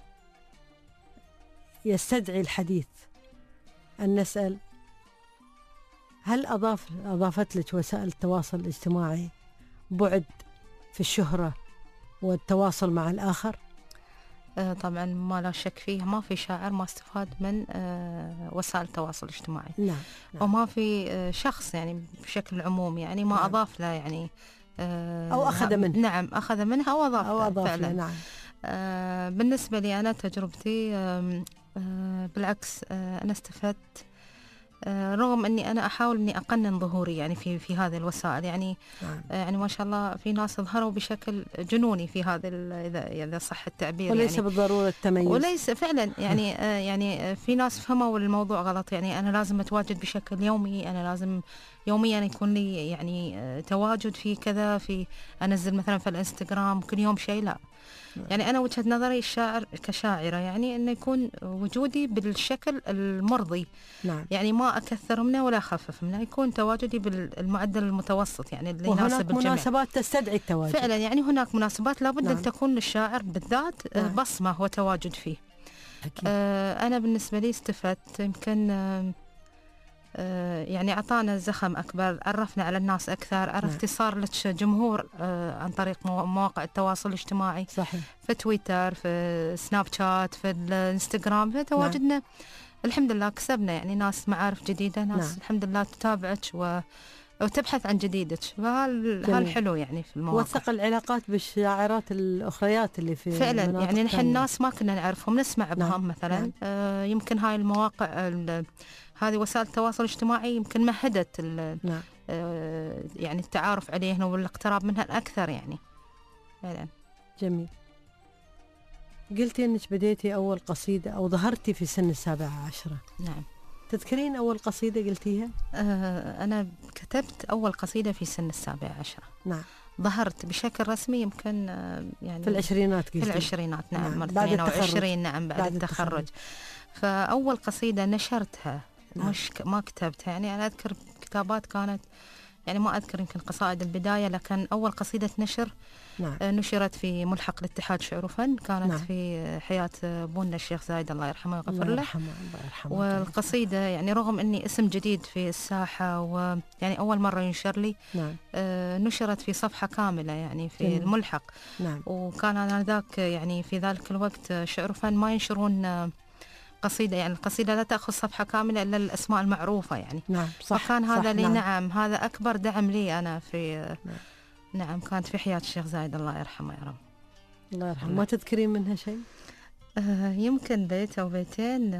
يستدعي الحديث أن نسأل: هل أضافت لك وسائل التواصل الاجتماعي بعد في الشهرة والتواصل مع الآخر؟ طبعا ما لا شك فيه، ما في شاعر ما استفاد من وسائل التواصل الاجتماعي. نعم. وما في شخص يعني بشكل عموم يعني ما أضاف له يعني أو أخذ منه. نعم، أخذ منها أو أضاف له فعلا. نعم. بالنسبة لي أنا تجربتي بالعكس، أنا استفدت، رغم أني أنا أحاول أني أقنن ظهوري يعني في هذه الوسائل. يعني يعني ما شاء الله في ناس ظهروا بشكل جنوني في هذا، إذا صح التعبير، وليس يعني بالضرورة التميز، وليس فعلا يعني يعني في ناس فهموا الموضوع غلط. يعني أنا لازم أتواجد بشكل يومي، أنا لازم يوميا يكون لي يعني تواجد في كذا، في أنزل مثلا في الانستغرام كل يوم شيء. لا، يعني أنا وجهة نظري الشاعر كشاعرة يعني أنه يكون وجودي بالشكل المرضي. نعم. يعني ما أكثر منه ولا أخفف منه، يكون تواجدي بالمعدل المتوسط يعني اللي يناسب الجميع. وهناك مناسبات تستدعي التواجد فعلا، يعني هناك مناسبات لابد أن تكون للشاعر بالذات بصمة وتواجد فيه. أكيد. أنا بالنسبة لي استفدت، يمكن يعني أعطانا زخم أكبر، عرفنا على الناس أكثر، عرفتي صار لك جمهور عن طريق مواقع التواصل الاجتماعي. صحيح. في تويتر، في سناب شات، في الانستغرام، في تواجدنا الحمد لله كسبنا يعني ناس معارف جديدة، ناس الحمد لله تتابعك وتبحث عن جديدك، فهالحلو يعني في المواقع. وثق العلاقات بالشاعرات الأخريات اللي في فعلا، يعني نحن الناس ما كنا نعرفهم، نسمع بهم مثلا. يمكن هاي المواقع هذه وسائل التواصل الاجتماعي يمكن مهدت يعني التعارف عليهن والاقتراب منها أكثر يعني فعلا. جميل. قلتي أنك بديتي أول قصيدة أو ظهرتي في سن 17. نعم. تذكرين أول قصيدة قلتيها؟ أنا كتبت أول قصيدة في سن 17. نعم. ظهرت بشكل رسمي يمكن يعني في العشرينات قلتي. في العشرينات. نعم. بعد 22. نعم، بعد التخرج. فأول قصيدة نشرتها. ما كتبتها، يعني أنا أذكر كتابات كانت يعني ما أذكر يمكن قصائد البداية، لكن أول قصيدة نشر نشرت في ملحق الاتحاد شعر وفن، كانت في حياة أبونا الشيخ زايد الله يرحمه ويغفر له. والقصيدة يعني رغم أني اسم جديد في الساحة ويعني أول مرة ينشر لي، نشرت في صفحة كاملة يعني في الملحق. وكان أنا ذاك يعني في ذلك الوقت شعر وفن ما ينشرون قصيدة، يعني القصيدة لا تأخذ صفحة كاملة إلا الأسماء المعروفة يعني. نعم صح. فكان هذا لي نعم هذا أكبر دعم لي أنا في نعم كانت في حياة الشيخ زايد الله يرحمه يا رب. الله يرحمه. ما تذكرين منها شيء؟ يمكن بيت أو بيتين.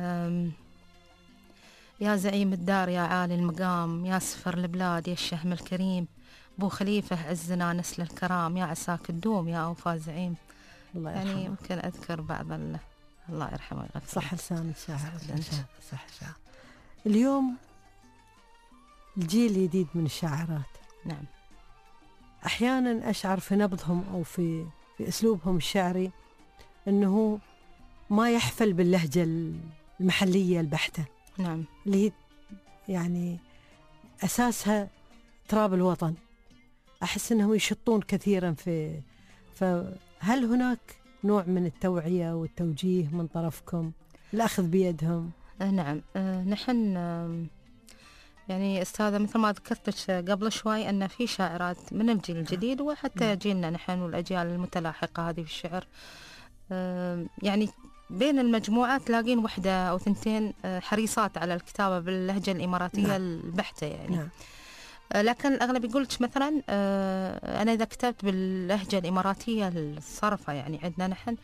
يا زعيم الدار يا عالي المقام، يا سفر البلاد يا الشهم الكريم، بو خليفة عزنا نسل الكرام، يا عساك الدوم يا أوفى زعيم. الله يرحمه. يعني يمكن أذكر بعض الله يرحمه ويغفر. صح لسان الشاعر. صح الشاعر. اليوم الجيل الجديد من الشاعرات نعم أحيانا أشعر في نبضهم أو في أسلوبهم الشعري أنه ما يحفل باللهجة المحلية البحتة. نعم. اللي هي يعني أساسها تراب الوطن. أحس أنهم يشطون كثيرا فهل هناك نوع من التوعية والتوجيه من طرفكم، الأخذ بيدهم؟ نعم. نحن يعني أستاذة مثل ما ذكرت قبل شوي أن في شاعرات من الجيل الجديد وحتى جيلنا نحن والأجيال المتلاحقة هذه في الشعر، يعني بين المجموعات تلاقين وحدة أو ثنتين حريصات على الكتابة باللهجة الإماراتية البحتة يعني. لكن الأغلب يقولك مثلا أنا إذا كتبت باللهجة الإماراتية الصرفة يعني عندنا نحن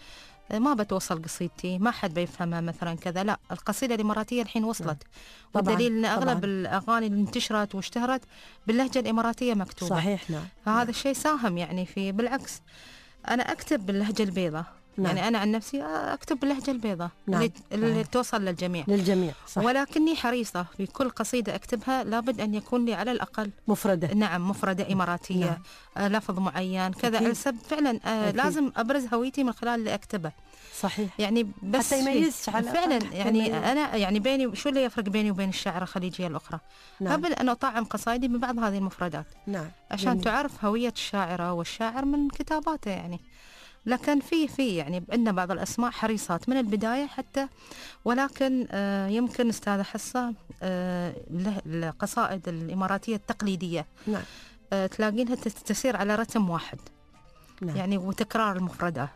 ما بتوصل قصيدتي، ما حد بيفهمها مثلا كذا. لا، القصيدة الإماراتية الحين وصلت، والدليل أن أغلب الأغاني اللي انتشرت واشتهرت باللهجة الإماراتية مكتوبة. صحيح. نعم. فهذا الشيء ساهم يعني في، بالعكس أنا أكتب باللهجة البيضاء. نعم. يعني أنا عن نفسي أكتب باللهجة البيضاء. نعم. اللي توصل للجميع. صح. ولكني حريصة في كل قصيدة أكتبها لابد أن يكون لي على الأقل مفردة. نعم، مفردة إماراتية. نعم. لفظ معين كذا. السبب فعلا لازم أبرز هويتي من خلال اللي أكتبه. صحيح. يعني بس حتى يميزش على فعلا يعني أنا يعني بيني، شو اللي يفرق بيني وبين الشاعرة الخليجية الأخرى؟ نعم. قبل أن أطعم قصائدي ببعض هذه المفردات. نعم. عشان تعرف هوية الشاعرة والشاعر من كتاباته يعني. لكن في يعني عندنا بعض الأسماء حريصات من البداية حتى، ولكن يمكن أستاذة حصة القصائد الإماراتية التقليدية. نعم. تلاقينها تسير على رتم واحد. نعم. يعني وتكرار المفردة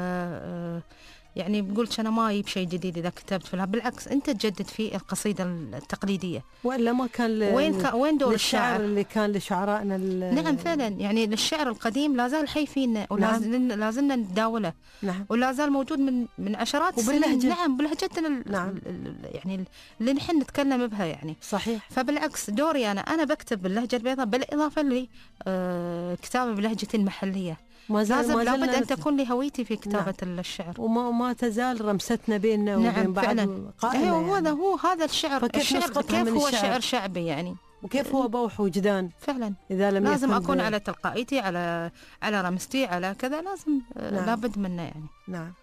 يعني بقولش أنا ما أجيب شيء جديد إذا كتبت فيها، بالعكس أنت تجدد في القصيدة التقليدية. وإلا ما كان وين دور الشاعر اللي كان لشعرائنا نعم فعلا. يعني الشعر القديم لا زال حي فينا، ولازلنا نتداوله. نعم. ولا زال موجود من عشرات السنين. نعم، بلهجتنا نعم. يعني اللي نحن نتكلم بها يعني. صحيح. فبالعكس دوري أنا بكتب باللهجة البيضاء، بالإضافة لي كتابة بلهجتي المحلية. لابد أن تكون لي هويتي في كتابة نعم. الشعر. وما تزال رمستنا بيننا نعم وبين بعض قائمة. يعني. هذا الشعر. كيف هو شعر شعبي يعني؟ وكيف هو بوح وجدان فعلا. إذا لازم أكون على تلقائيتي، على رمستي، على كذا، لازم نعم. لابد منه يعني. نعم.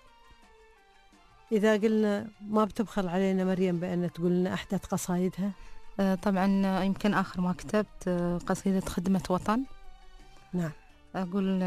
إذا قلنا ما بتبخل علينا مريم بأن تقول لنا أحدث قصايدها. طبعا يمكن آخر ما كتبت قصيدة خدمة وطن. نعم. أقول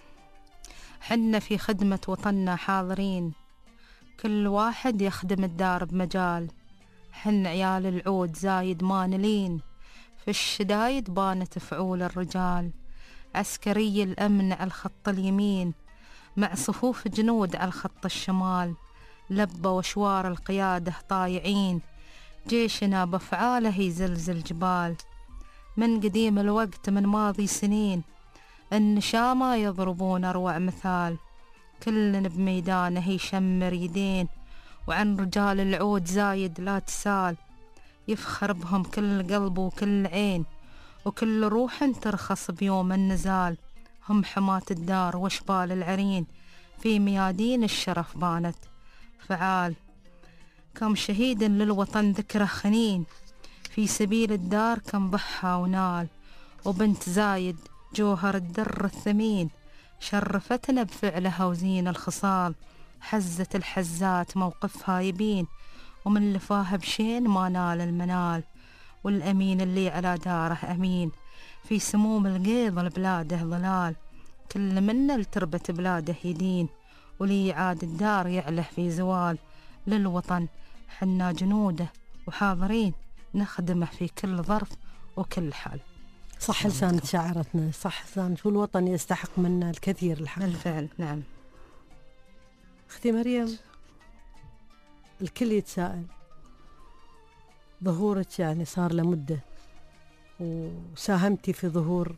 حنا في خدمة وطننا حاضرين، كل واحد يخدم الدار بمجال، حن عيال العود زايد ما نلين، في الشدايد بانت فعول الرجال، عسكري الأمن على الخط اليمين، مع صفوف جنود على الخط الشمال، لبة وشوار القيادة طايعين، جيشنا بفعاله يزلزل جبال، من قديم الوقت من ماضي سنين، النشامة يضربون أروع مثال، كلن بميدانه يشمر يدين، وعن رجال العود زايد لا تسال، يفخر بهم كل قلب وكل عين، وكل روح ترخص بيوم النزال، هم حماة الدار وشبال العرين، في ميادين الشرف بانت فعال، كم شهيد للوطن ذكره خنين، في سبيل الدار كم ضحى ونال، وبنت زايد جوهر الدر الثمين، شرفتنا بفعلها وزين الخصال، حزت الحزات موقفها يبين، ومن لفاها بشين ما نال المنال، والأمين اللي على داره أمين، في سموم القيض لبلاده ظلال، كل منا لتربة بلاده يدين، ولي يعاد الدار يعله في زوال، للوطن حنا جنوده وحاضرين، نخدمه في كل ظرف وكل حال. صح لسانة شاعرتنا، صح لسانة، والوطن يستحق منا الكثير الحقيقة. بالفعل. نعم. أختي مريم، الكل يتساءل، ظهورك يعني صار له مدة، وساهمتي في ظهور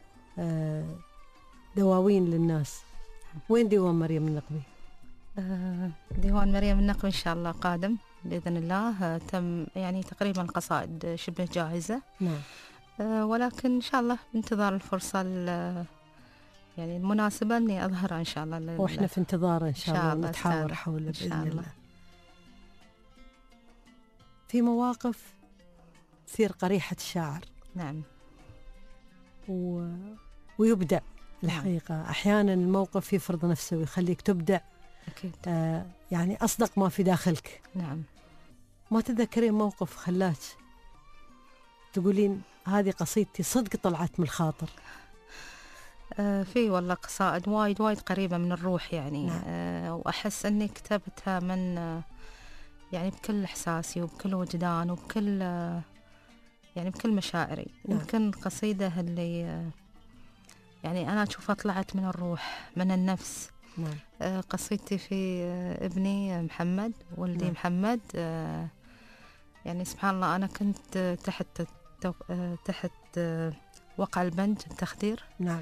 دواوين للناس، وين ديوان مريم النقبي؟ ديوان مريم النقبي إن شاء الله قادم بإذن الله. تم يعني تقريبا القصائد شبه جاهزة. نعم. ولكن إن شاء الله بانتظار الفرصة يعني المناسبة إني أظهرها إن شاء الله. وإحنا في انتظار إن شاء الله نتحاور حوله بإذن الله. في مواقف تصير قريحة الشاعر. نعم. ويبدع الحقيقة. أحيانا الموقف يفرض نفسه ويخليك تبدع. أكيد. يعني أصدق ما في داخلك. نعم. ما تتذكرين موقف خلاك تقولين هذه قصيدتي صدق طلعت من الخاطر؟ في والله قصائد وايد قريبة من الروح يعني. نعم. وأحس أني كتبتها من يعني بكل إحساسي وبكل وجدان وبكل يعني بكل مشاعري. نعم. يمكن قصيدة اللي يعني أنا أشوفها طلعت من الروح من النفس. نعم. قصيدتي في ابني محمد، ولدي. نعم. محمد يعني سبحان الله أنا كنت تحت وقع البنج التخدير. نعم.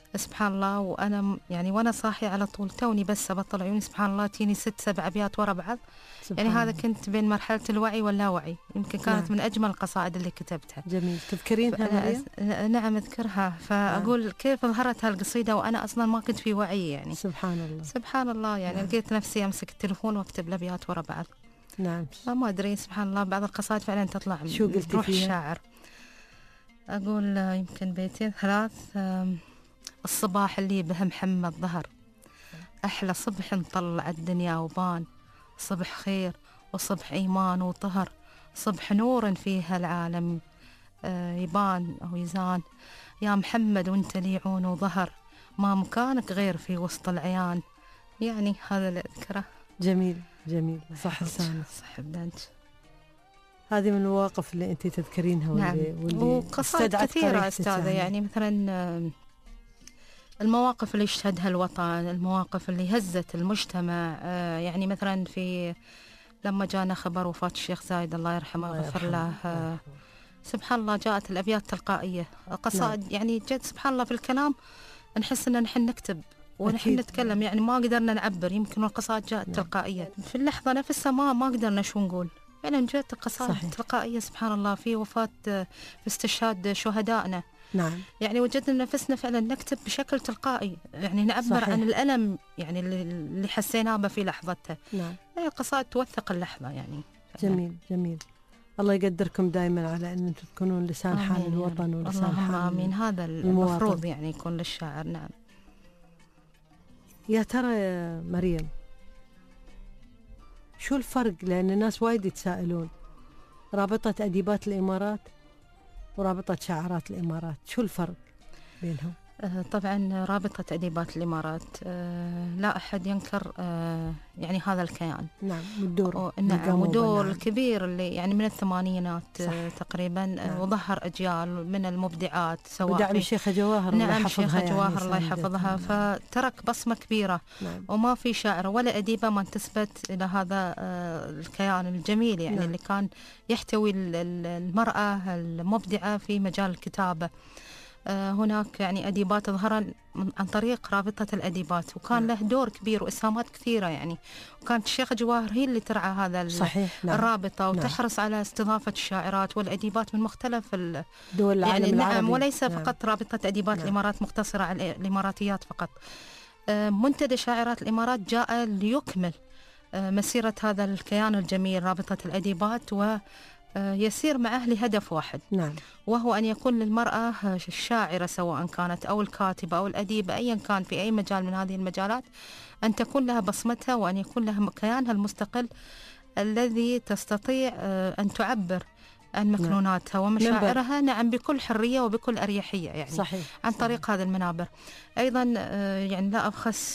سبحان الله. وأنا يعني وأنا صاحية على طول توني بس أبطل عيوني سبحان الله تيني 6-7 أبيات ورا بعض. يعني هذا كنت بين مرحلة الوعي واللاوعي، يمكن كانت من أجمل القصائد اللي كتبتها. جميل. تذكرينها؟ نعم أذكرها. فأقول كيف ظهرت هالقصيدة وأنا أصلا ما كنت في وعي يعني. سبحان الله سبحان الله. يعني لقيت نفسي أمسك التليفون وأكتب الأبيات ورا بعض. نعم. ما أدري سبحان الله بعض القصائد فعلا تطلع شو قلتي روح فيها؟ الشاعر. أقول يمكن بيتين 3. الصباح اللي به محمد ظهر، أحلى صبح نطلع الدنيا وبان، صبح خير وصبح إيمان وطهر، صبح نور فيها العالم يبان أو يزان، يا محمد وانت لي عون وظهر، ما مكانك غير في وسط العيان. يعني هذا اللي أذكره. جميل جميل. صح لسانك. صح بدانج. هذه من المواقف اللي أنت تذكرينها. نعم. وقصائد كثيرة أستاذة. يعني مثلا المواقف اللي يشهدها الوطن، المواقف اللي هزت المجتمع. يعني مثلا في لما جانا خبر وفاة الشيخ زايد الله يرحمه ويغفر له، سبحان الله جاءت الأبيات تلقائية. قصائد نعم. يعني جد سبحان الله في الكلام نحس أن نحن نكتب ونحن نتكلم، يعني ما قدرنا نعبر. يمكن القصائد جاءت نعم. تلقائية في اللحظة نفسها، ما قدرنا شو نقول. يعني جاءت القصائد تلقائية سبحان الله. في وفاة في استشهاد شهدائنا نعم. يعني وجدنا نفسنا فعلا نكتب بشكل تلقائي، يعني نعبر صحيح. عن الألم يعني اللي حسيناه به في لحظتها. نعم. يعني القصائد توثق اللحظة يعني. جميل جميل. الله يقدركم دائما على أن أنتم تكونون لسان حال الوطن ولسان حال. اللهم آمين. هذا المفروض يعني يكون للشاعر. نعم. يا ترى يا مريم شو الفرق، لأن الناس وايد يتساءلون، رابطة أديبات الإمارات ورابطة شاعرات الإمارات، شو الفرق بينهم؟ طبعا رابطة أديبات الإمارات لا أحد ينكر يعني هذا الكيان. نعم. والدور نعم. ودور الكبير اللي يعني من الثمانينات تقريبا. وظهر أجيال من المبدعات سواء ودعم الشيخة جواهر. نعم الشيخة جواهر الله يحفظها. فترك بصمة كبيرة. نعم. وما في شاعر ولا أديبة ما انتسبت إلى هذا الكيان الجميل يعني. نعم. اللي كان يحتوي المرأة المبدعة في مجال الكتابة. هناك يعني أديبات ظهرن عن طريق رابطة الأديبات، وكان له دور كبير وإسهامات كثيرة يعني. وكانت الشيخة جواهر هي اللي ترعى هذا صحيح. نعم. الرابطة وتحرص على استضافة الشاعرات والأديبات من مختلف دول العالم يعني العربي. نعم. وليس فقط رابطة أديبات الإمارات مقتصرة على الإماراتيات فقط. منتدى شاعرات الإمارات جاء ليكمل مسيرة هذا الكيان الجميل رابطة الأديبات، يسير معه لهدف واحد. نعم. وهو أن يكون للمرأة الشاعرة سواء كانت أو الكاتبة أو الأديبة أيا كان في أي مجال من هذه المجالات، أن تكون لها بصمتها وأن يكون لها كيانها المستقل الذي تستطيع أن تعبر عن مكنوناتها ومشاعرها. نعم بكل حرية وبكل أريحية يعني. صحيح. عن طريق هذا المنابر. أيضا يعني لا أبخس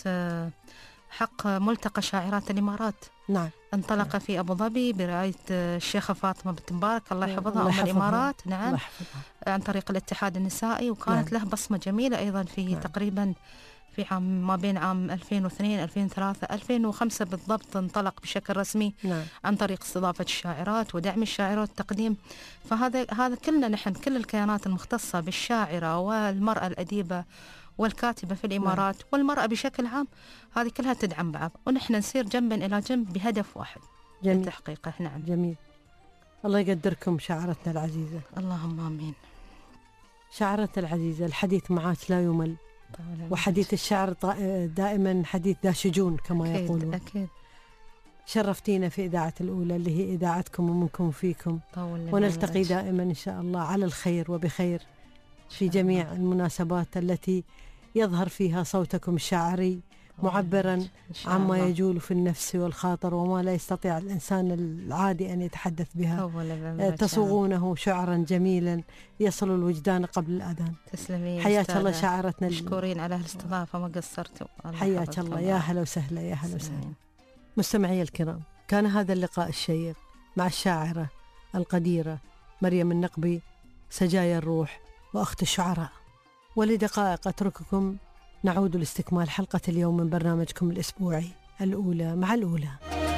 حق ملتقى شاعرات الإمارات. نعم. انطلق في أبو ظبي برعاية الشيخة فاطمة بنت مبارك الله يحفظها أم الإمارات. نعم. عن طريق الاتحاد النسائي. وكانت له بصمة جميلة أيضا في تقريبا في عام ما بين عام 2002 2003 2005 بالضبط انطلق بشكل رسمي. عن طريق استضافة الشاعرات ودعم الشاعرات والتقديم. فهذا كلنا نحن كل الكيانات المختصة بالشاعرة والمرأة الأديبة والكاتبة في الإمارات والمرأة بشكل عام هذه كلها تدعم بعض، ونحن نسير جنبا إلى جنب بهدف واحد. جميل. لتحقيقه. نعم. جميل. الله يقدركم شاعرتنا العزيزة. اللهم آمين. شاعرتنا العزيزة، الحديث معك لا يمل، وحديث الشعر دائما حديث ذا شجون كما أكيد يقولون. أكيد. شرفتينا في إذاعة الأولى اللي هي إذاعتكم ومنكم فيكم، ونلتقي دائما إن شاء الله على الخير وبخير في جميع المناسبات التي يظهر فيها صوتكم الشاعري معبرا عما يجول في النفس والخاطر وما لا يستطيع الإنسان العادي أن يتحدث بها. تصوغونه شعرا جميلا يصل الوجدان قبل الأذان. تسلمين. حياك الله شاعرتنا. مشكورين على الاستضافة ما قصرتوا. حياك الله. يا هلا وسهلا. يا هلا وسهلا. مستمعي الكرام، كان هذا اللقاء الشيق مع الشاعرة القديرة مريم النقبي سجايا الروح وأخت الشعراء. ولدقائق أترككم نعود لاستكمال حلقة اليوم من برنامجكم الأسبوعي الأولى مع الأولى.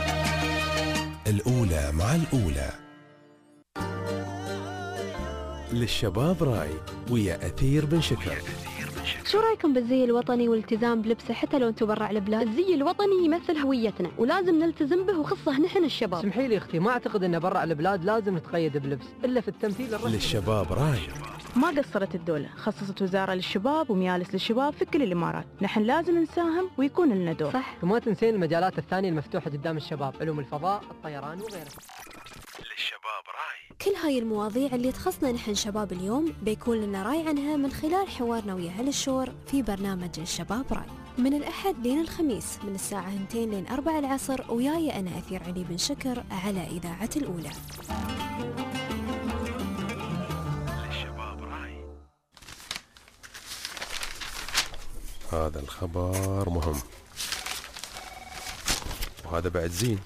الأولى مع الأولى. للشباب راي ويا أثير بن شكر. شو رايكم بالزي الوطني والالتزام بلبسه حتى لو انتم برا على البلاد؟ الزي الوطني يمثل هويتنا ولازم نلتزم به، وخصه نحن الشباب. اسمحي لي اختي، ما اعتقد ان برا على البلاد لازم نتقيد بلبس الا في التمثيل الرسمي. للشباب راي. ما قصرت الدولة، خصصت وزارة للشباب ومجالس للشباب في كل الإمارات. نحن لازم نساهم ويكون لنا دور. صح. وما تنسين المجالات الثانية المفتوحة قدام الشباب، علوم الفضاء، الطيران وغيرها. للشباب راي. كل هاي المواضيع اللي تخصنا نحن شباب اليوم بيكون لنا راي عنها من خلال حوارنا ويا هل الشور في برنامج الشباب راي من الأحد لين الخميس من الساعة 2 لين 4 العصر، وياي أنا أثير علي بن شكر على إذاعة الأولى. هذا الخبر مهم، وهذا بعد زين،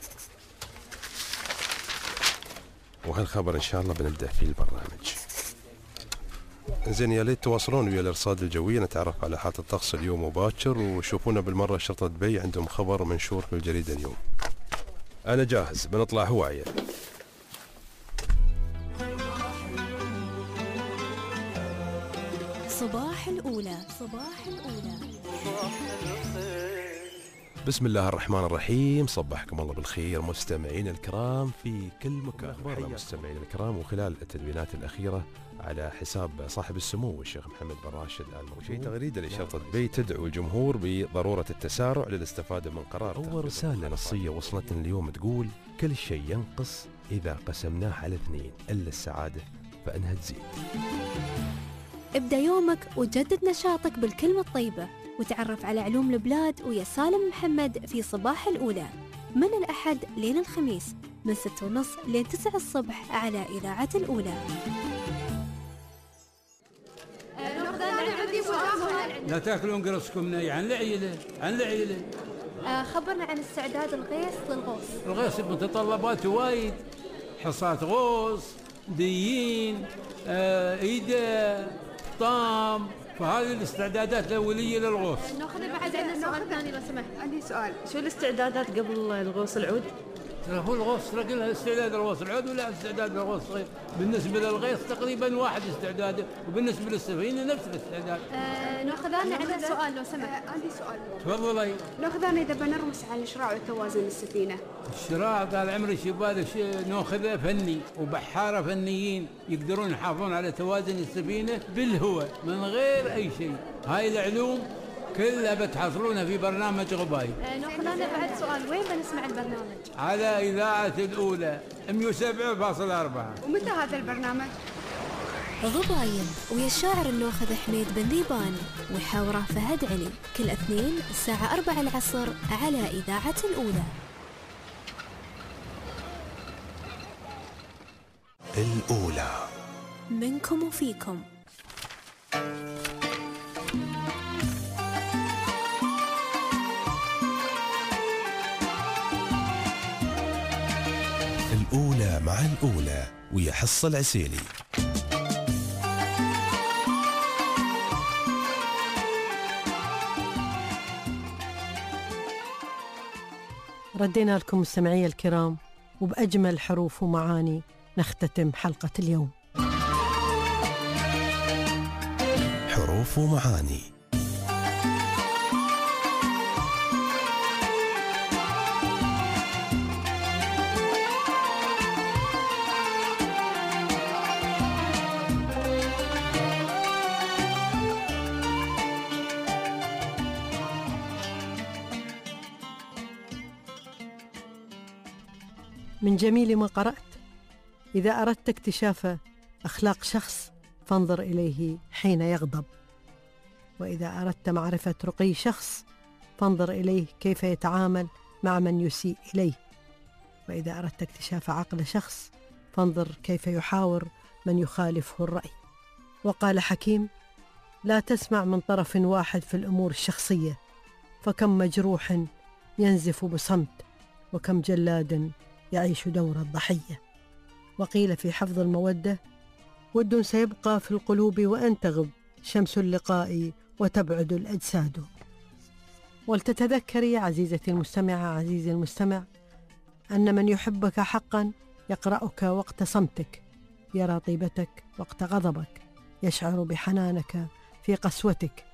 وهالخبر إن شاء الله بنبدأ فيه البرنامج. زين، يا ليت تواصلون ويا الأرصاد الجوية نتعرف على حالة الطقس اليوم مباكر، وشوفونا بالمرة شرطة دبي عندهم خبر منشور في الجريدة اليوم. أنا جاهز، بنطلع هواية. صباح الأولى. صباح الأولى. بسم الله الرحمن الرحيم، صبحكم الله بالخير مستمعين الكرام في كل مكان. أخبارنا مستمعين الكرام، وخلال التدوينات الأخيرة على حساب صاحب السمو الشيخ محمد بن راشد آل مكتوم في تغريدة لشرطة دبي تدعو الجمهور بضرورة التسارع للاستفادة من قرار. أول رسالة نصية وصلتنا اليوم تقول: كل شيء ينقص إذا قسمناه على 2 إلا السعادة فإنها تزيد. ابدأ يومك وجدد نشاطك بالكلمة الطيبة، وتعرف على علوم البلاد ويا سالم محمد في صباح الأولى من الأحد لين الخميس من 6:30 لين 9 الصبح على إذاعة الأولى. لا تاكلون قرصكم ني عن العيلة عن العيلة. خبرنا عن استعداد الغيث للغوص. الغيث متطلبات وايد، حصات غوص، ديين، إيدة، طام، فهذه الاستعدادات الأولية للغوص. ناخذ بعد عندنا سؤال ثاني لو سمحت. عندي سؤال، شو الاستعدادات قبل الغوص العود؟ هو الغوص ترى استعداد الغوص العود ولا استعداد الغوص صغير. بالنسبة للغيث تقريبا واحد استعداده، وبالنسبة للسفينة نفس الاستعداد. ناخذ لنا عندنا سؤال لو سمحت. عندي سؤال. تفضلي. ناخذ لنا إذا بنرمس على الشراع وتوازن السفينة. الشراع طال عمري شباب ناخذه فني وبحارة فنيين يقدرون يحافظون على توازن السفينة بالهواء من غير أي شيء. هاي العلوم كلها بتحصلونها في برنامج غباي. ناخذ لنا بعد سؤال، وين بنسمع البرنامج؟ على إذاعة الأولى 107.4. ومتى هذا البرنامج؟ غباين ويا الشاعر الناخذ حميد بن ذيبان وحاوره فهد علي، كل اثنين الساعة 4 العصر على إذاعة الأولى. الأولى منكم وفيكم. الأولى مع الأولى ويا حصة العسيلي. ردينا لكم مستمعي الكرام، وبأجمل حروف ومعاني نختتم حلقة اليوم. حروف ومعاني. من جميل ما قرأت: إذا أردت اكتشاف أخلاق شخص فانظر إليه حين يغضب، وإذا أردت معرفة رقي شخص فانظر إليه كيف يتعامل مع من يسيء إليه، وإذا أردت اكتشاف عقل شخص فانظر كيف يحاور من يخالفه الرأي. وقال حكيم: لا تسمع من طرف واحد في الأمور الشخصية، فكم مجروح ينزف بصمت، وكم جلاد يعيش دور الضحية. وقيل في حفظ المودة: ود سيبقى في القلوب وأن تغب شمس اللقاء وتبعد الأجساد. ولتتذكري عزيزتي المستمعة عزيزي المستمع أن من يحبك حقا يقرأك وقت صمتك، يرى طيبتك وقت غضبك، يشعر بحنانك في قسوتك،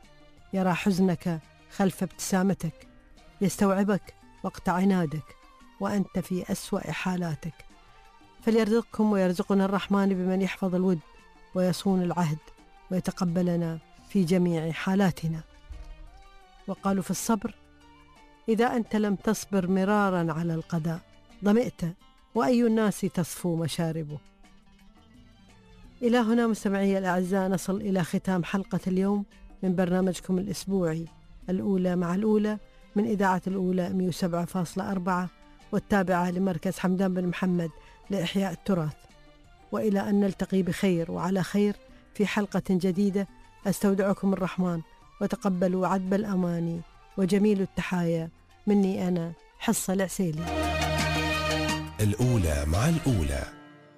يرى حزنك خلف ابتسامتك، يستوعبك وقت عنادك وأنت في أسوأ حالاتك. فليرزقكم ويرزقنا الرحمن بمن يحفظ الود ويصون العهد ويتقبلنا في جميع حالاتنا. وقالوا في الصبر: إذا أنت لم تصبر مرارا على القضاء ظمئت، وأي الناس تصفو مشاربه. إلى هنا مستمعي الأعزاء نصل إلى ختام حلقة اليوم من برنامجكم الأسبوعي الأولى مع الأولى من إذاعة الأولى 107.4 والتابعة لمركز حمدان بن محمد لإحياء التراث. وإلى أن نلتقي بخير وعلى خير في حلقة جديدة، أستودعكم الرحمن وتقبلوا عذب الأماني وجميل التحايا مني أنا حصة العسيلي. الأولى مع الأولى.